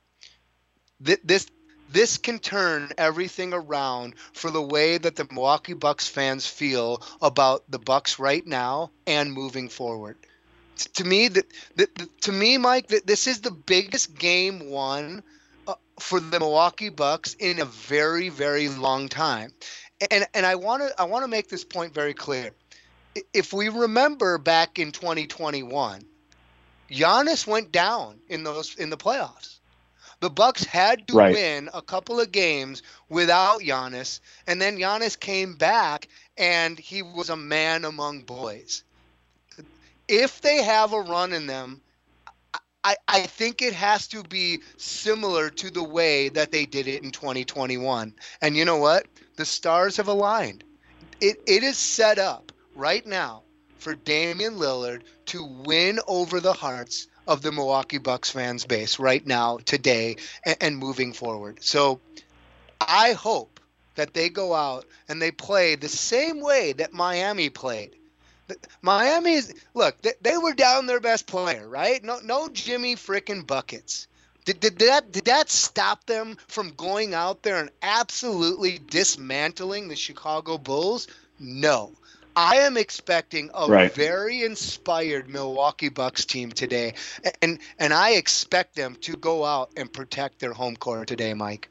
I: This can turn everything around for the way that the Milwaukee Bucks fans feel about the Bucks right now and moving forward. To me, Mike, this is the biggest game won for the Milwaukee Bucks in a very, very long time. And I want to make this point very clear. If we remember back in 2021, Giannis went down in the playoffs. The Bucks had to win a couple of games without Giannis, and then Giannis came back and he was a man among boys. If they have a run in them, I think it has to be similar to the way that they did it in 2021. And you know what? The stars have aligned. It is set up right now for Damian Lillard to win over the hearts of the Milwaukee Bucks fans base right now, today, and moving forward. So I hope that they go out and they play the same way that Miami played. They were down their best player, right? No Jimmy frickin' buckets. Did that stop them from going out there and absolutely dismantling the Chicago Bulls? No. I am expecting a very inspired Milwaukee Bucks team today, and I expect them to go out and protect their home court today, Mike.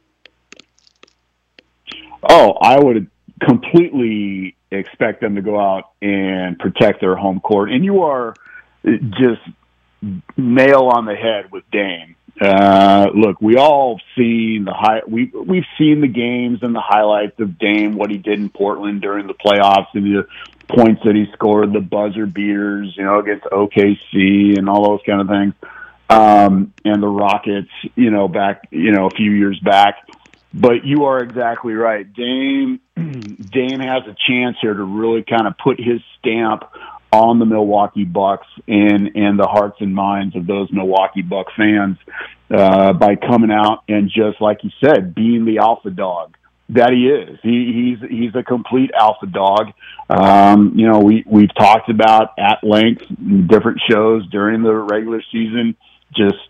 J: Oh, I would completely expect them to go out and protect their home court. And you are just nail on the head with Dame. Look, we all seen we've seen the games and the highlights of Dame, what he did in Portland during the playoffs, and the points that he scored, the buzzer beaters, against OKC and all those kind of things. And the Rockets, back, a few years back. But you are exactly right. Dame has a chance here to really kind of put his stamp on the Milwaukee Bucks and the hearts and minds of those Milwaukee Bucks fans by coming out and, just like you said, being the alpha dog that he is. He's a complete alpha dog. We've talked about at length in different shows during the regular season, just,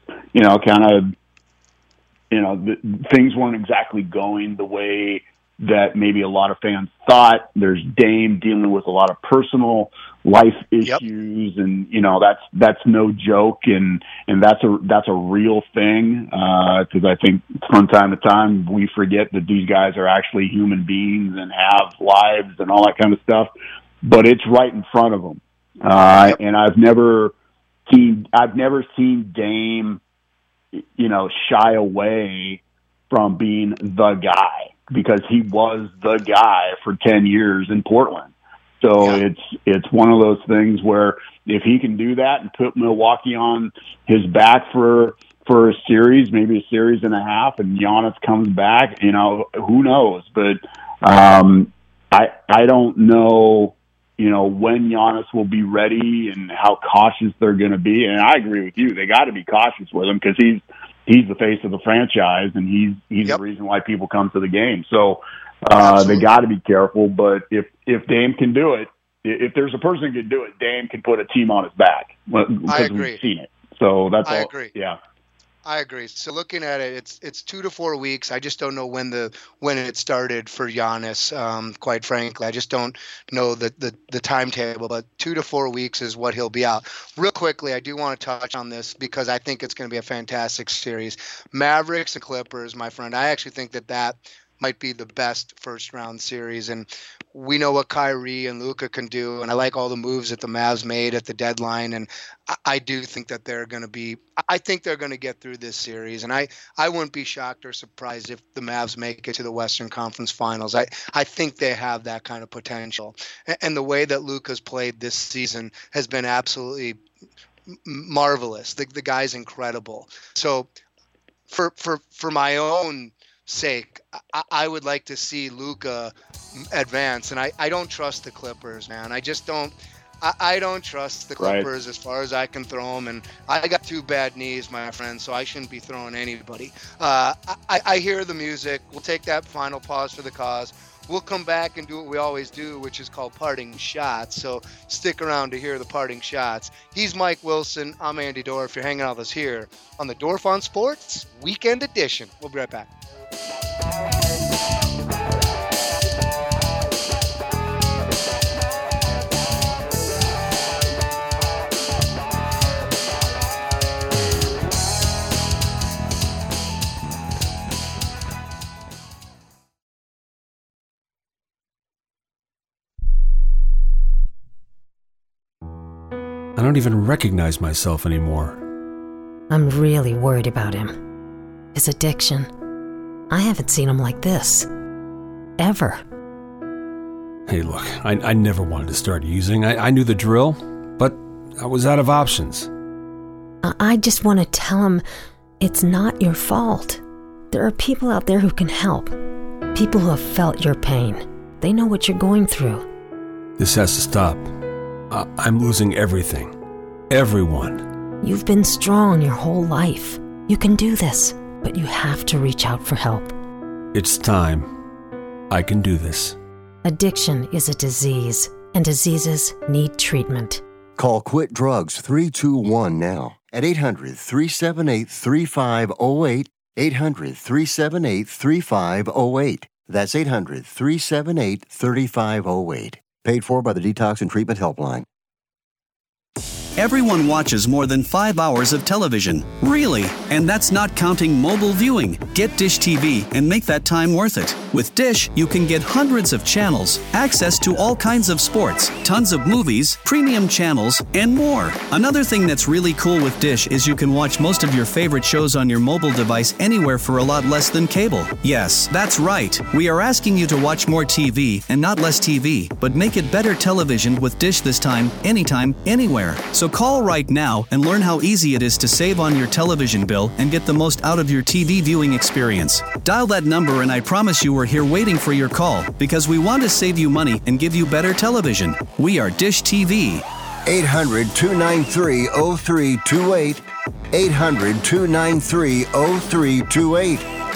J: things weren't exactly going the way that maybe a lot of fans thought. There's Dame dealing with a lot of personal life issues, and that's no joke, and that's a real thing. Because I think from time to time we forget that these guys are actually human beings and have lives and all that kind of stuff. But it's right in front of them, and I've never seen Dame, shy away from being the guy, because he was the guy for 10 years in Portland. So it's one of those things where if he can do that and put Milwaukee on his back for a series, maybe a series and a half, and Giannis comes back, who knows? But I don't know, when Giannis will be ready and how cautious they're going to be. And I agree with you. They got to be cautious with him, because he's the face of the franchise, and he's the reason why people come to the game. So they got to be careful. But if Dame can do it, if there's a person who can do it, Dame can put a team on his back.
I: I agree.
J: We've seen it. So that's all.
I: I agree.
J: Yeah.
I: I agree. So looking at it, it's 2 to 4 weeks. I just don't know when it started for Giannis. Quite frankly, I just don't know the timetable. But 2 to 4 weeks is what he'll be out. Real quickly, I do want to touch on this because I think it's going to be a fantastic series. Mavericks and Clippers, my friend. I actually think that might be the best first round series, and we know what Kyrie and Luka can do, and I like all the moves that the Mavs made at the deadline, and I do think that they're going to get through this series, and I wouldn't be shocked or surprised if the Mavs make it to the Western Conference Finals. I think they have that kind of potential, and the way that Luka's played this season has been absolutely marvelous. The guy's incredible. So for my own sake, I would like to see Luka advance, and I don't trust the Clippers, man. I just don't. I don't trust the Clippers as far as I can throw them, and I got 2 bad knees, my friend, so I shouldn't be throwing anybody. I hear the music. We'll take that final pause for the cause. We'll come back and do what we always do, which is called parting shots. So stick around to hear the parting shots. He's Mike Wilson. I'm Andy Dorff. You're hanging out with us here on the Dorff on Sports Weekend Edition. We'll be right back.
T: I don't even recognize myself anymore.
V: I'm really worried about him. His addiction. I haven't seen him like this. Ever.
T: Hey, look, I never wanted to start using. I knew the drill, but I was out of options.
V: I just want to tell him it's not your fault. There are people out there who can help. People who have felt your pain. They know what you're going through.
T: This has to stop. I'm losing everything. Everyone.
V: You've been strong your whole life. You can do this, but you have to reach out for help.
T: It's time. I can do this.
V: Addiction is a disease, and diseases need treatment.
B: Call Quit Drugs 321 now at 800-378-3508, 800-378-3508. That's 800-378-3508. Paid for by the Detox and Treatment Helpline.
W: Everyone watches more than 5 hours of television. Really? And that's not counting mobile viewing. Get Dish TV and make that time worth it. With Dish, you can get hundreds of channels, access to all kinds of sports, tons of movies, premium channels, and more. Another thing that's really cool with Dish is you can watch most of your favorite shows on your mobile device anywhere for a lot less than cable. Yes, that's right. We are asking you to watch more TV and not less TV, but make it better television with Dish this time, anytime, anywhere. So call right now and learn how easy it is to save on your television bill and get the most out of your TV viewing experience. Dial that number and I promise you we're here waiting for your call because we want to save you money and give you better television. We are Dish TV.
B: 800-293-0328. 800-293-0328.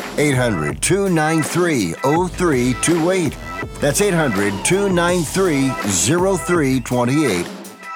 B: 800-293-0328. That's 800-293-0328.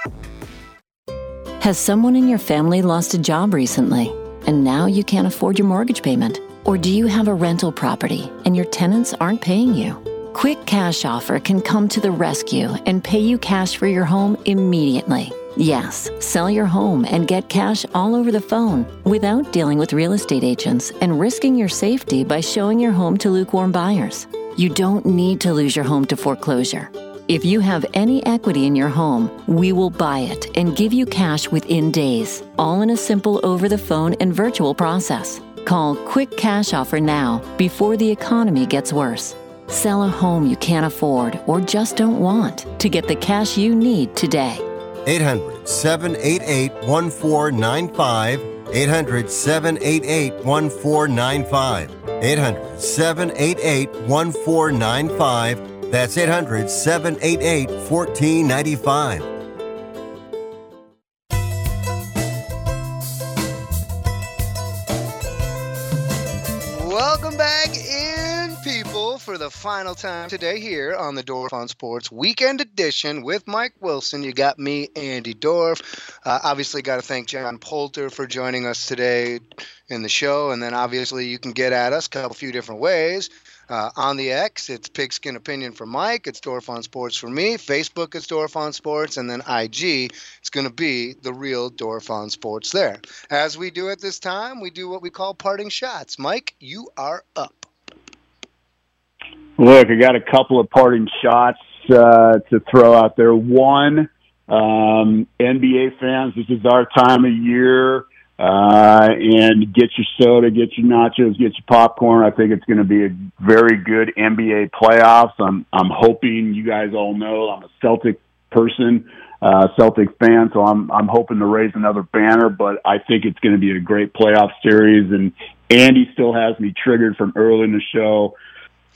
A: Has someone in your family lost a job recently, and now you can't afford your mortgage payment? Or do you have a rental property and your tenants aren't paying you? Quick Cash Offer can come to the rescue and pay you cash for your home immediately. Yes, sell your home and get cash all over the phone without dealing with real estate agents and risking your safety by showing your home to lukewarm buyers. You don't need to lose your home to foreclosure. If you have any equity in your home, we will buy it and give you cash within days, all in a simple over-the-phone and virtual process. Call Quick Cash Offer now before the economy gets worse. Sell a home you can't afford or just don't want to get the cash you need today.
B: 800-788-1495. 800-788-1495. 800-788-1495. That's 800-788-1495.
I: Welcome back in, people, for the final time today here on the Dorff on Sports Weekend Edition with Mike Wilson. You got me, Andy Dorff. Obviously got to thank John Poulter for joining us today in the show. And then obviously you can get at us a few different ways. On the X, it's Pigskin Opinion for Mike. It's Dorff on Sports for me. Facebook, it's Dorff on Sports. And then IG, it's going to be the real Dorff on Sports there. As we do at this time, we do what we call parting shots. Mike, you are up.
J: Look, I got a couple of parting shots to throw out there. One, NBA fans, this is our time of year. And get your soda, get your nachos, get your popcorn. I think it's going to be a very good NBA playoffs. I'm hoping, you guys all know I'm a Celtic person, Celtic fan, so I'm hoping to raise another banner, but I think it's going to be a great playoff series. And Andy still has me triggered from early in the show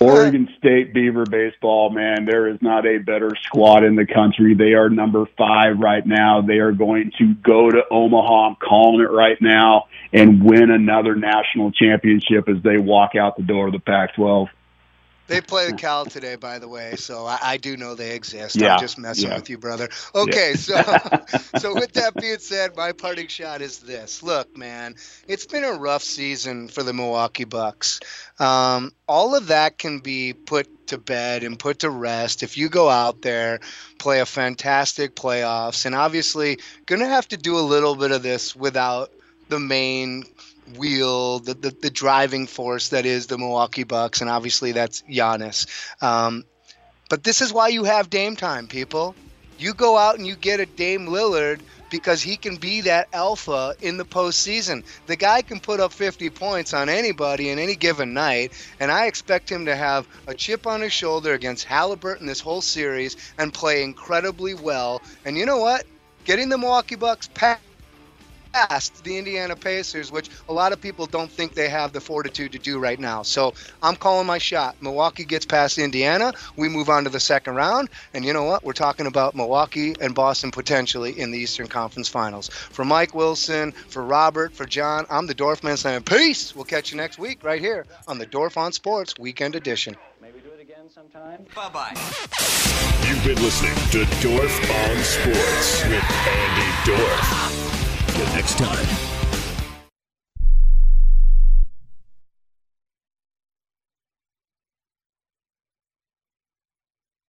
J: Oregon State Beaver baseball, man, there is not a better squad in the country. They are number 5 right now. They are going to go to Omaha, I'm calling it right now, and win another national championship as they walk out the door of the Pac-12.
I: They play Cal today, by the way, so I do know they exist.
J: Yeah,
I: I'm just messing with you, brother. Okay, so with that being said, my parting shot is this. Look, man, it's been a rough season for the Milwaukee Bucks. All of that can be put to bed and put to rest if you go out there, play a fantastic playoffs, and obviously going to have to do a little bit of this without the main wheel, the driving force that is the Milwaukee Bucks, and obviously that's Giannis. But this is why you have Dame time, people. You go out and you get a Dame Lillard because he can be that alpha in the postseason. The guy can put up 50 points on anybody in any given night, and I expect him to have a chip on his shoulder against Halliburton this whole series and play incredibly well. And you know what? Getting the Milwaukee Bucks past the Indiana Pacers, which a lot of people don't think they have the fortitude to do right now. So I'm calling my shot. Milwaukee gets past Indiana. We move on to the second round. And you know what? We're talking about Milwaukee and Boston potentially in the Eastern Conference Finals. For Mike Wilson, for Robert, for John, I'm the Dorfman saying peace. We'll catch you next week right here on the Dorf on Sports Weekend Edition.
F: Maybe do it again sometime.
H: Bye-bye. You've been listening to Dorf on Sports with Andy Dorf. Till next time.